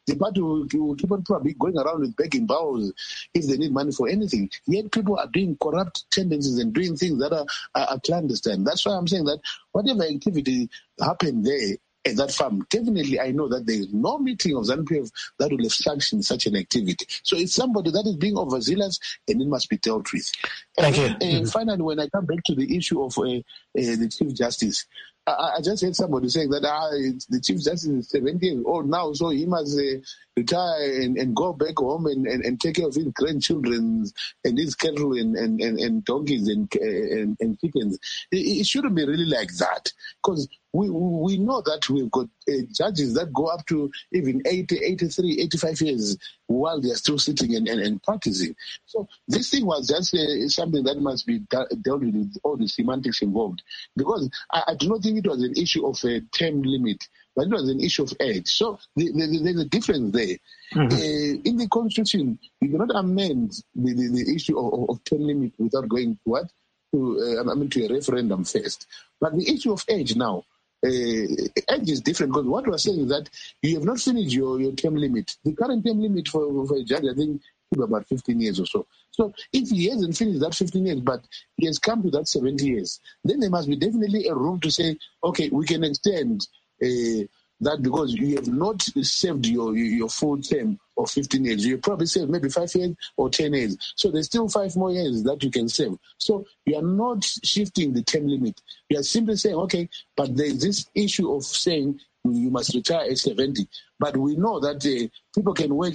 The party will keep on probably going around with begging bowels if they need money for anything. Yet people are doing corrupt tendencies and doing things that are clandestine. That's why I'm saying that whatever activity happened there at that farm, definitely I know that there is no meeting of ZANU-PF that will have sanctioned such an activity. So it's somebody that is being overzealous and it must be dealt with. And finally, when I come back to the issue of the Chief Justice, I just heard somebody saying that the Chief Justice is 70 years old now, so he must retire and go back home and take care of his grandchildren and his cattle and donkeys and chickens. It shouldn't be really like that, because we know that we've got judges that go up to even 80, 83, 85 years while they are still sitting and practicing. So this thing was just something that must be dealt with all the semantics involved, because I do not think it was an issue of a term limit, but it was an issue of age. So there's a difference there. In the Constitution, you cannot amend the issue of term limit without going to to a referendum first. But the issue of age now, age is different, because what we're saying is that you have not finished your term limit. The current term limit for a judge, I think, is about 15 years or so. So if he hasn't finished that 15 years, but he has come to that 70 years, then there must be definitely a room to say, okay, we can extend that, because you have not served your full term of 15 years. You probably served maybe 5 years or 10 years. So there's still 5 more years that you can serve. So you are not shifting the term limit. You are simply saying, okay, but there's this issue of saying you must retire at 70. But we know that people can work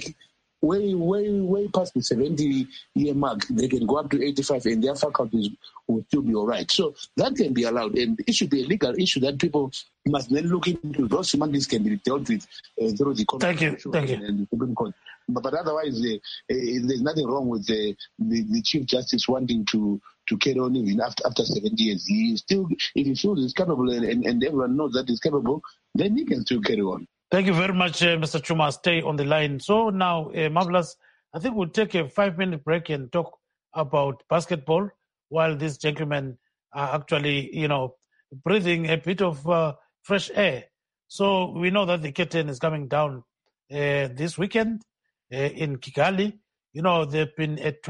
way past the 70-year mark. They can go up to 85 and their faculties will still be all right. So that can be allowed, and it should be a legal issue that people must then look into. Those semantics can be dealt with through the Constitution and the Supreme Court. But otherwise, there's nothing wrong with the Chief Justice wanting to carry on even after 70 years. He still, if he feels he's capable and everyone knows that he's capable, then he can still carry on.
Thank you very much, Mr. Chuma. Stay on the line. So now, Marvelous, I think we'll take a 5-minute break and talk about basketball while these gentlemen are actually, breathing a bit of fresh air. So we know that the curtain is coming down this weekend in Kigali. There've been a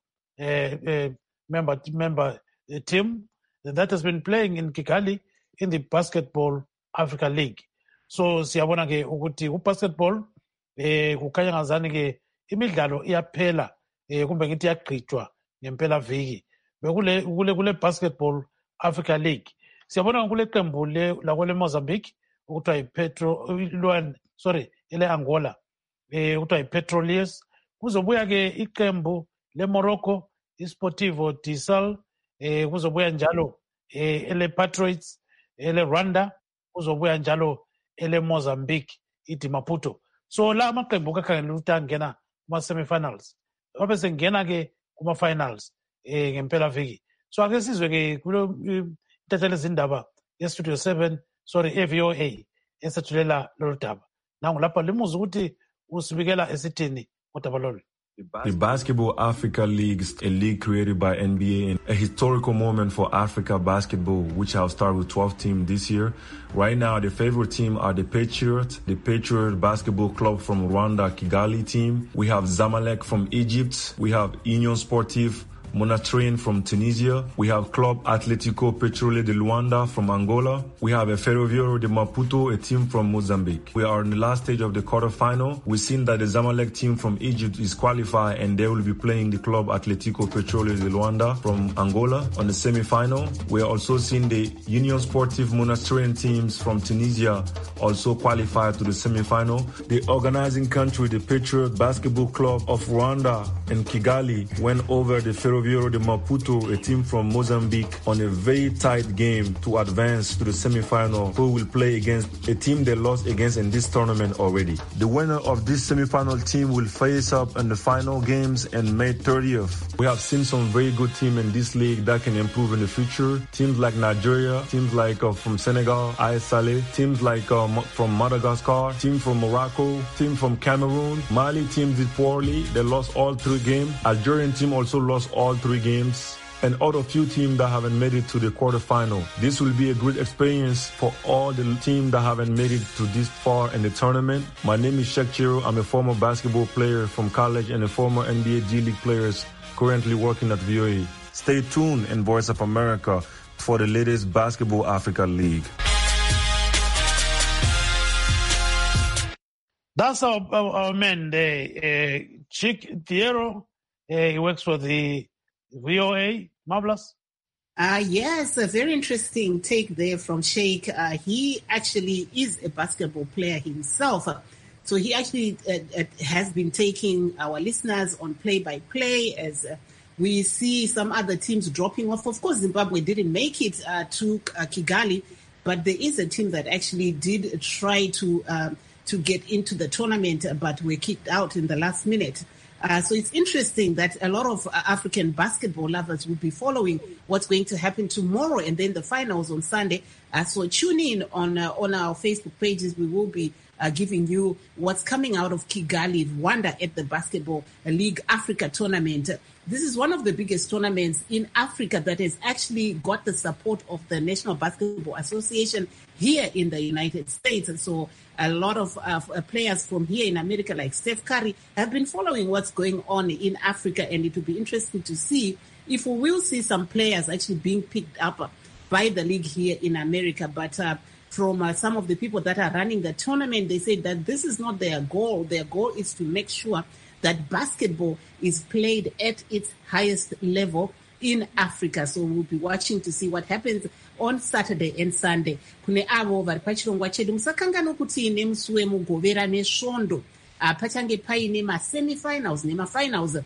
12-member team that has been playing in Kigali in the Basketball Africa League. So siyabona ke ukuthi ubasketball kukhanya ngazani ke imidlalo iyaphela kumbe ngithi yaqhitshwa ngempela viki bekule Basketball Africa League. Siyabona kule qembu lakole Mozambique ukuthiwa ele Angola ukuthiwa iPetroliers, kuzobuya ke iqembu leMorocco iSportivo de Sal, kuzobuya njalo ele Patriots, ele Rwanda, kuzobuya njalo ele Mozambique ithi Maputo. So la amaqembu kakhangela ukuthi angena kuma semifinals babe sengena ke kuma finals ngempela viki. So ake sizwe ke kulo intatheli izindaba yeStudio 7 eVOA esethulela lolu daba. Nangu lapha limuza ukuthi usibikela esithini udaba lolu.
The Basketball Africa League is a league created by NBA and a historical moment for Africa basketball, which will start with 12 teams this year. Right now, the favorite team are the Patriots Basketball Club from Rwanda, Kigali team. We have Zamalek from Egypt. We have Union Sportive Monastir from Tunisia. We have Club Atletico Petrolero de Luanda from Angola. We have a Ferroviario de Maputo, a team from Mozambique. We are in the last stage of the quarterfinal. We've seen that the Zamalek team from Egypt is qualified and they will be playing the Club Atletico Petrolero de Luanda from Angola on the semi-final. We are also seeing the Union Sportive Monastir teams from Tunisia also qualify to the semi-final. The organizing country, the Patriot Basketball Club of Rwanda and Kigali, went over the Ferroviario de Maputo, a team from Mozambique, on a very tight game to advance to the semi-final, who will play against a team they lost against in this tournament already. The winner of this semi-final team will face up in the final games on May 30th. We have seen some very good teams in this league that can improve in the future. Teams like Nigeria, teams like from Senegal, AS Salé, teams like from Madagascar, team from Morocco, team from Cameroon. Mali team did poorly. They lost all 3 games. Algerian team also lost all 3 games. and out of few teams that haven't made it to the quarterfinal. This will be a great experience for all the teams that haven't made it to this far in the tournament. My name is Sheikh Chiro. I'm a former basketball player from college and a former NBA G League player currently working at VOA. Stay tuned in Voice of America for the latest Basketball Africa League.
That's our man there, Chick Thiero. He works for the VOA. Marvelous.
Yes, a very interesting take there from Sheikh. He actually is a basketball player himself. So he actually has been taking our listeners on play-by-play as we see some other teams dropping off. Of course, Zimbabwe didn't make it to Kigali, but there is a team that actually did try to get into the tournament, but were kicked out in the last minute. So it's interesting that a lot of African basketball lovers will be following what's going to happen tomorrow and then the finals on Sunday. So tune in on our Facebook pages. We will be giving you what's coming out of Kigali, Rwanda at the Basketball League Africa tournament. This is one of the biggest tournaments in Africa that has actually got the support of the National Basketball Association here in the United States. And so a lot of players from here in America, like Steph Curry, have been following what's going on in Africa. And it will be interesting to see if we will see some players actually being picked up by the league here in America. But from some of the people that are running the tournament, they say that this is not their goal. Their goal is to make sure that basketball is played at its highest level in Africa. So we'll be watching to see what happens on Saturday and Sunday. Kune avo vari pachirongwa chedu musakangana kuti ine musi wemugovera nesvondo pachange paine masemifinals nemafinals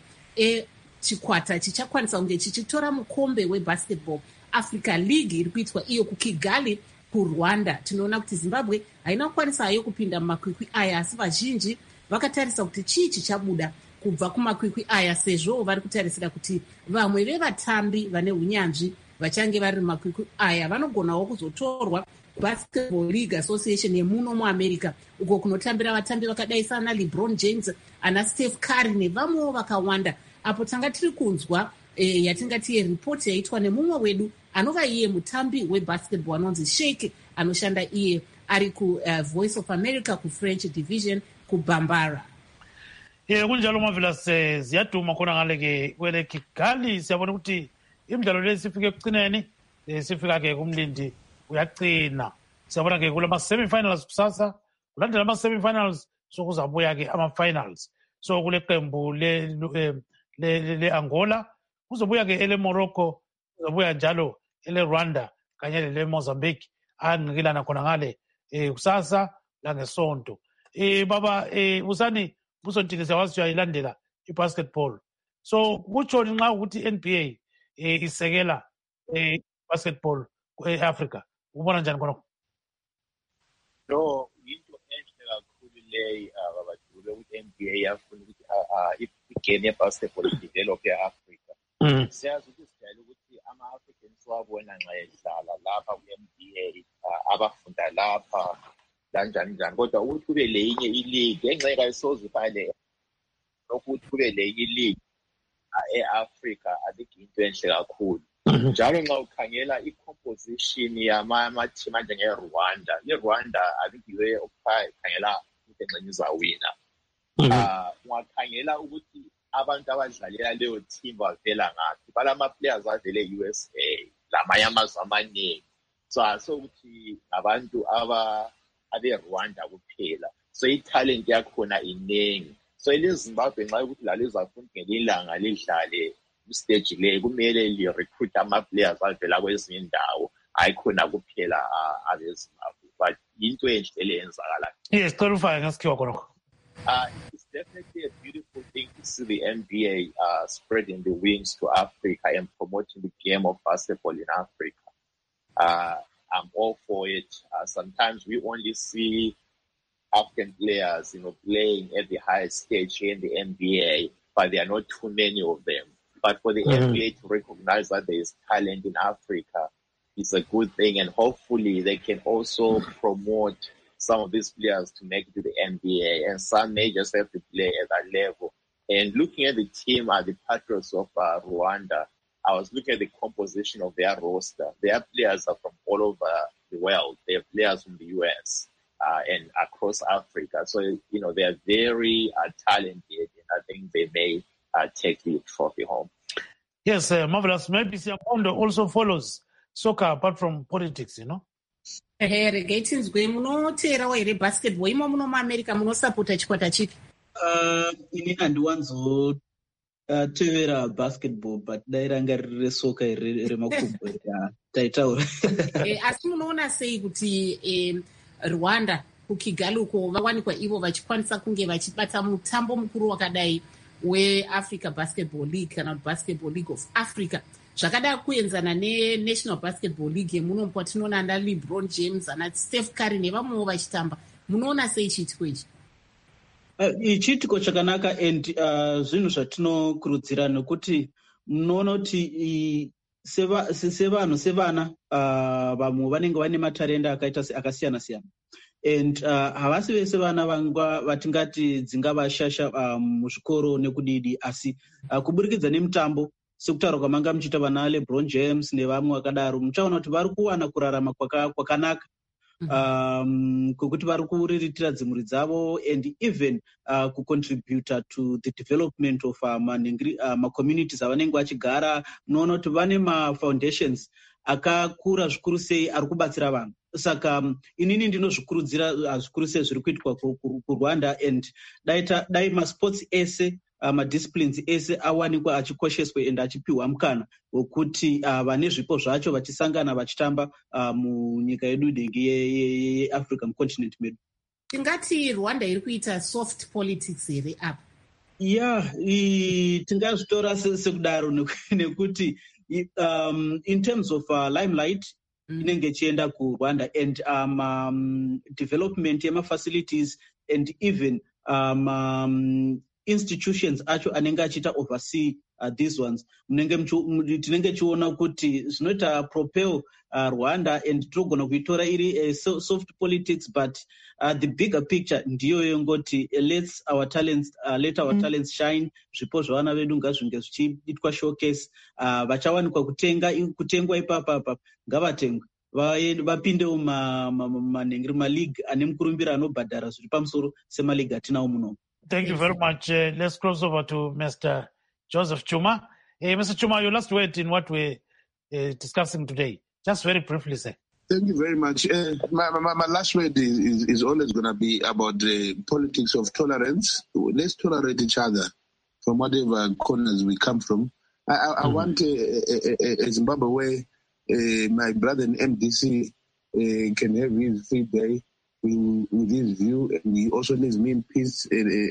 echikwata chichakwanisa kunge chichitora mukombe webasketball Africa League iri kuitwa iyo kukigali kuRwanda. Tinoona kuti Zimbabwe haina kukwanisa hayo kupinda mumakwikwi aya, asi vazhinji vakatarisa kuti chii chichabuda kubva kumakwikwi aya, sezvo vari kutarisira kuti vamwe vevatambi vane unyanzvi vachange vari mumakwikwi aya vanogonawo kuzotorwa Basketball League Association yemuno muAmerica, uko kunotambira vatambi vakadai sana LeBron James, ana Steph Curry nevamwewo vakawanda. Apo tanga tiri kunzwa yatingati yeripoti yaitwa nemumwe wedu anova iye mutambi webasketball anonzi Sheikh, anoshanda iye ari ku Voice of America ku French Division kuBambara.
Kunjalo Marvelous, ziyaduma khona ngale ke kwele Kigali. Siyabona ukuthi imidlalo le sifike ekugcineni, sifika ke kumlindi uyaqina. Siyabona ke kulama semifinals kusasa, kulandela ama semifinals sokuzabuya ke ama finals. So kule qembu le Angola kuzobuya ke ele Morocco, kuzobuya njalo ele Rwanda kanye le Mozambique anqikilana khona ngale kusasa la ngesonto. Baba usani Busontile siyawazi uyayilandela ibasketball. So kutsho nxa ukuthi NBA isekela basketball eAfrica. Ubona njani khona?
No, into enhle kakhulu leyi babajule ukuthi NBA yafuna ukuthi igame yebasketball idevelop eAfrica. Siyazi ukuthi sidala ukuthi ama-Africans wabona nxa edlala lapha ku-NBA abafunda lapha kanjani njani, kodwa ukuthi kube lenye ileague enxa kayisoze ukuthi kube lenye ileague e-Africa alikho into enhle kakhulu. Njalo nxa ukhangela i-composition yama-team anjengeRwanda, iRwanda alikiwe ukukhangela ukuthi enxenye izawina. Ungakhangela ukuthi abantu abadlalela leyo team bavela ngaphi, balama-players avele e-USA lamanye amazwe amaningi. So ukuthi abantu abe-Rwanda kuphela, so i-talent yakhona inengi. So eleZimbabwe nxa ukuthi lalo izafuna ngelinye ilanga lidlale stage le kumele li-recruit ama-players avela kwezinye indawo, ayikhona kuphela abeZimbabwe, but into enhle le yenzakala.
Yes, clarify ngasikhiwa khonokho.
It's definitely a beautiful thing to see the NBA spreading the wings to Africa and promoting the game of basketball in Africa. I'm all for it. Sometimes we only see African players, playing at the highest stage here in the NBA, but there are not too many of them. But for the NBA to recognize that there is talent in Africa is a good thing, and hopefully they can also promote some of these players to make it to the NBA, and some may just have to play at that level. And looking at the team, the Patriots of Rwanda, I was looking at the composition of their roster. Their players are from all over the world. They have players from the US and across Africa. So, they are very talented, and I think they may take the trophy home.
Yes, marvelous. Maybe Siapondo also follows soccer apart from politics,
regatinzwe munoteerawo here basketball imo muno muamerica munosapota chikwata chipi?
Ini handiwanzotevera basketball, but dai ranga riri resoka remakumbo taitaura.
Asi munoona sei kuti Rwanda kukigali uko vawanikwa ivo vachikwanisa kunge vachibata mutambo mukuru wakadai weAfrica Basketball League kana Basketball League of Africa, zvakada kuenzana neNational Basketball League yemuno kwatinoona ana LeBron James ana Steph Curry nevamwewo vachitamba. Munoona sei chiitiko ichi?
Chiitiko chakanaka and zvinhu zvatinokurudzira, nekuti munoona kuti sevana vamwe vanenge vane matarenda akasiyana-siyana, and havasi vese vana vatingati dzingavashasha muzvikoro nekudidi, asi kuburikidza nemutambo sekutaura kwamanga muchiita vana LeBron James nevamwe vakadaro, muchaona kuti vari kuwana kurarama kwakanaka, kwekuti vari kuriritira dzimhuri dzavo and even kucontributa to the development of macommunities avanenge vachigara. Munoona kuti vane mafoundations akakura zvikuru sei ari kubatsira vanhu. Saka inini ndinozvikurudzira zvikuru sei zviri kuitwa kuRwanda, and dai masports ese madisciplines ese awanikwa achikosheswa and achipiwa mukana wekuti vane zvipo zvacho vachisangana vachitamba munyika yedu denge yeAfrica mucontinent medu.
Tingati Rwanda iri kuita soft politics here apa?
Tingazvitora sekudaro nekuti in terms of limelight inenge ichienda kuRwanda, and development yemafacilities and even institutions acho anenge achiita oversee these ones tinenge chiona kuti zvinoita propel Rwanda, and tinogona kuitora iri soft politics, but the bigger picture ndiyo ngoti let our talents shine. Zvipo zvavana vedu ngazvinge zvichiitwa showcase, vachawanikwa kutengwa ipapa ngavatengwe vapindewo maleague ane mukurumbira anobhadhara zviri pamusoro semaleague atinawo muno.
Thank you very much. Let's cross over to Mr. Joseph Chuma. Mr. Chuma, your last word in what we're discussing today. Just very briefly, sir.
Thank you very much. My last word is always going to be about the politics of tolerance. Let's tolerate each other from whatever corners we come from. I want a Zimbabwe where my brother in MDC can have his free day with his view, and he also leaves me in peace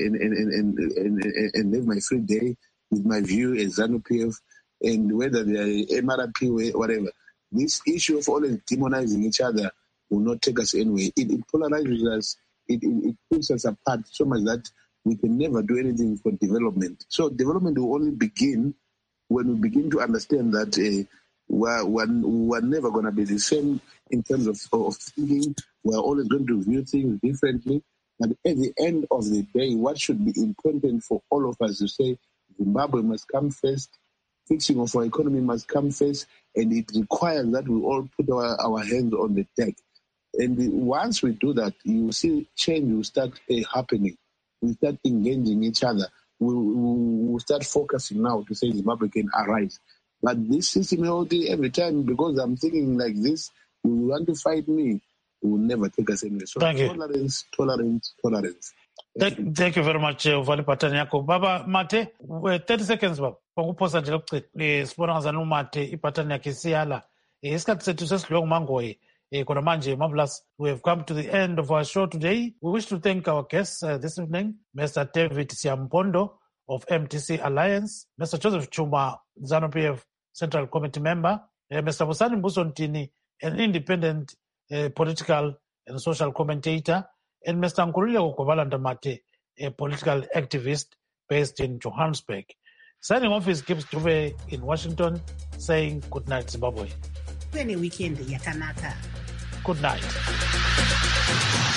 and live my free day with my view as ZANU-PF, and whether they are MRP or whatever. This issue of always demonizing each other will not take us anywhere. It polarizes us. It puts us apart so much that we can never do anything for development. So development will only begin when we begin to understand that we're never going to be the same in terms of thinking. We're always going to view things differently. And at the end of the day, what should be important for all of us to say, Zimbabwe must come first, fixing of our economy must come first, and it requires that we all put our hands on the deck. And once we do that, you will see change will start happening. We start engaging each other. We will start focusing now to say Zimbabwe can arise. But this system every time, because I'm thinking like this, you want to fight me, it will never take us anywhere. So tolerance.
Thank you very much, Uvali Patani yako. Baba Mate, 30 seconds, Baba. Panguposa njela kuchit. Spona zanu Mate, ipatani yake siyala. Iskati setu seslong mangoe. Kuna manje, Mavlas, we have come to the end of our show today. We wish to thank our guests this evening, Mr. David Siampondo of MTC Alliance, Mr. Joseph Chuma, ZANU-PF Central Committee member, Mr. Busani Mbusontini, an independent political and social commentator, and Mr. Nkurile Okobalanda Mate, a political activist based in Johannesburg. Signing off is Gibbs Juve in Washington, saying good night, Zimbabwe.
Weekend yakanaka.
Good night.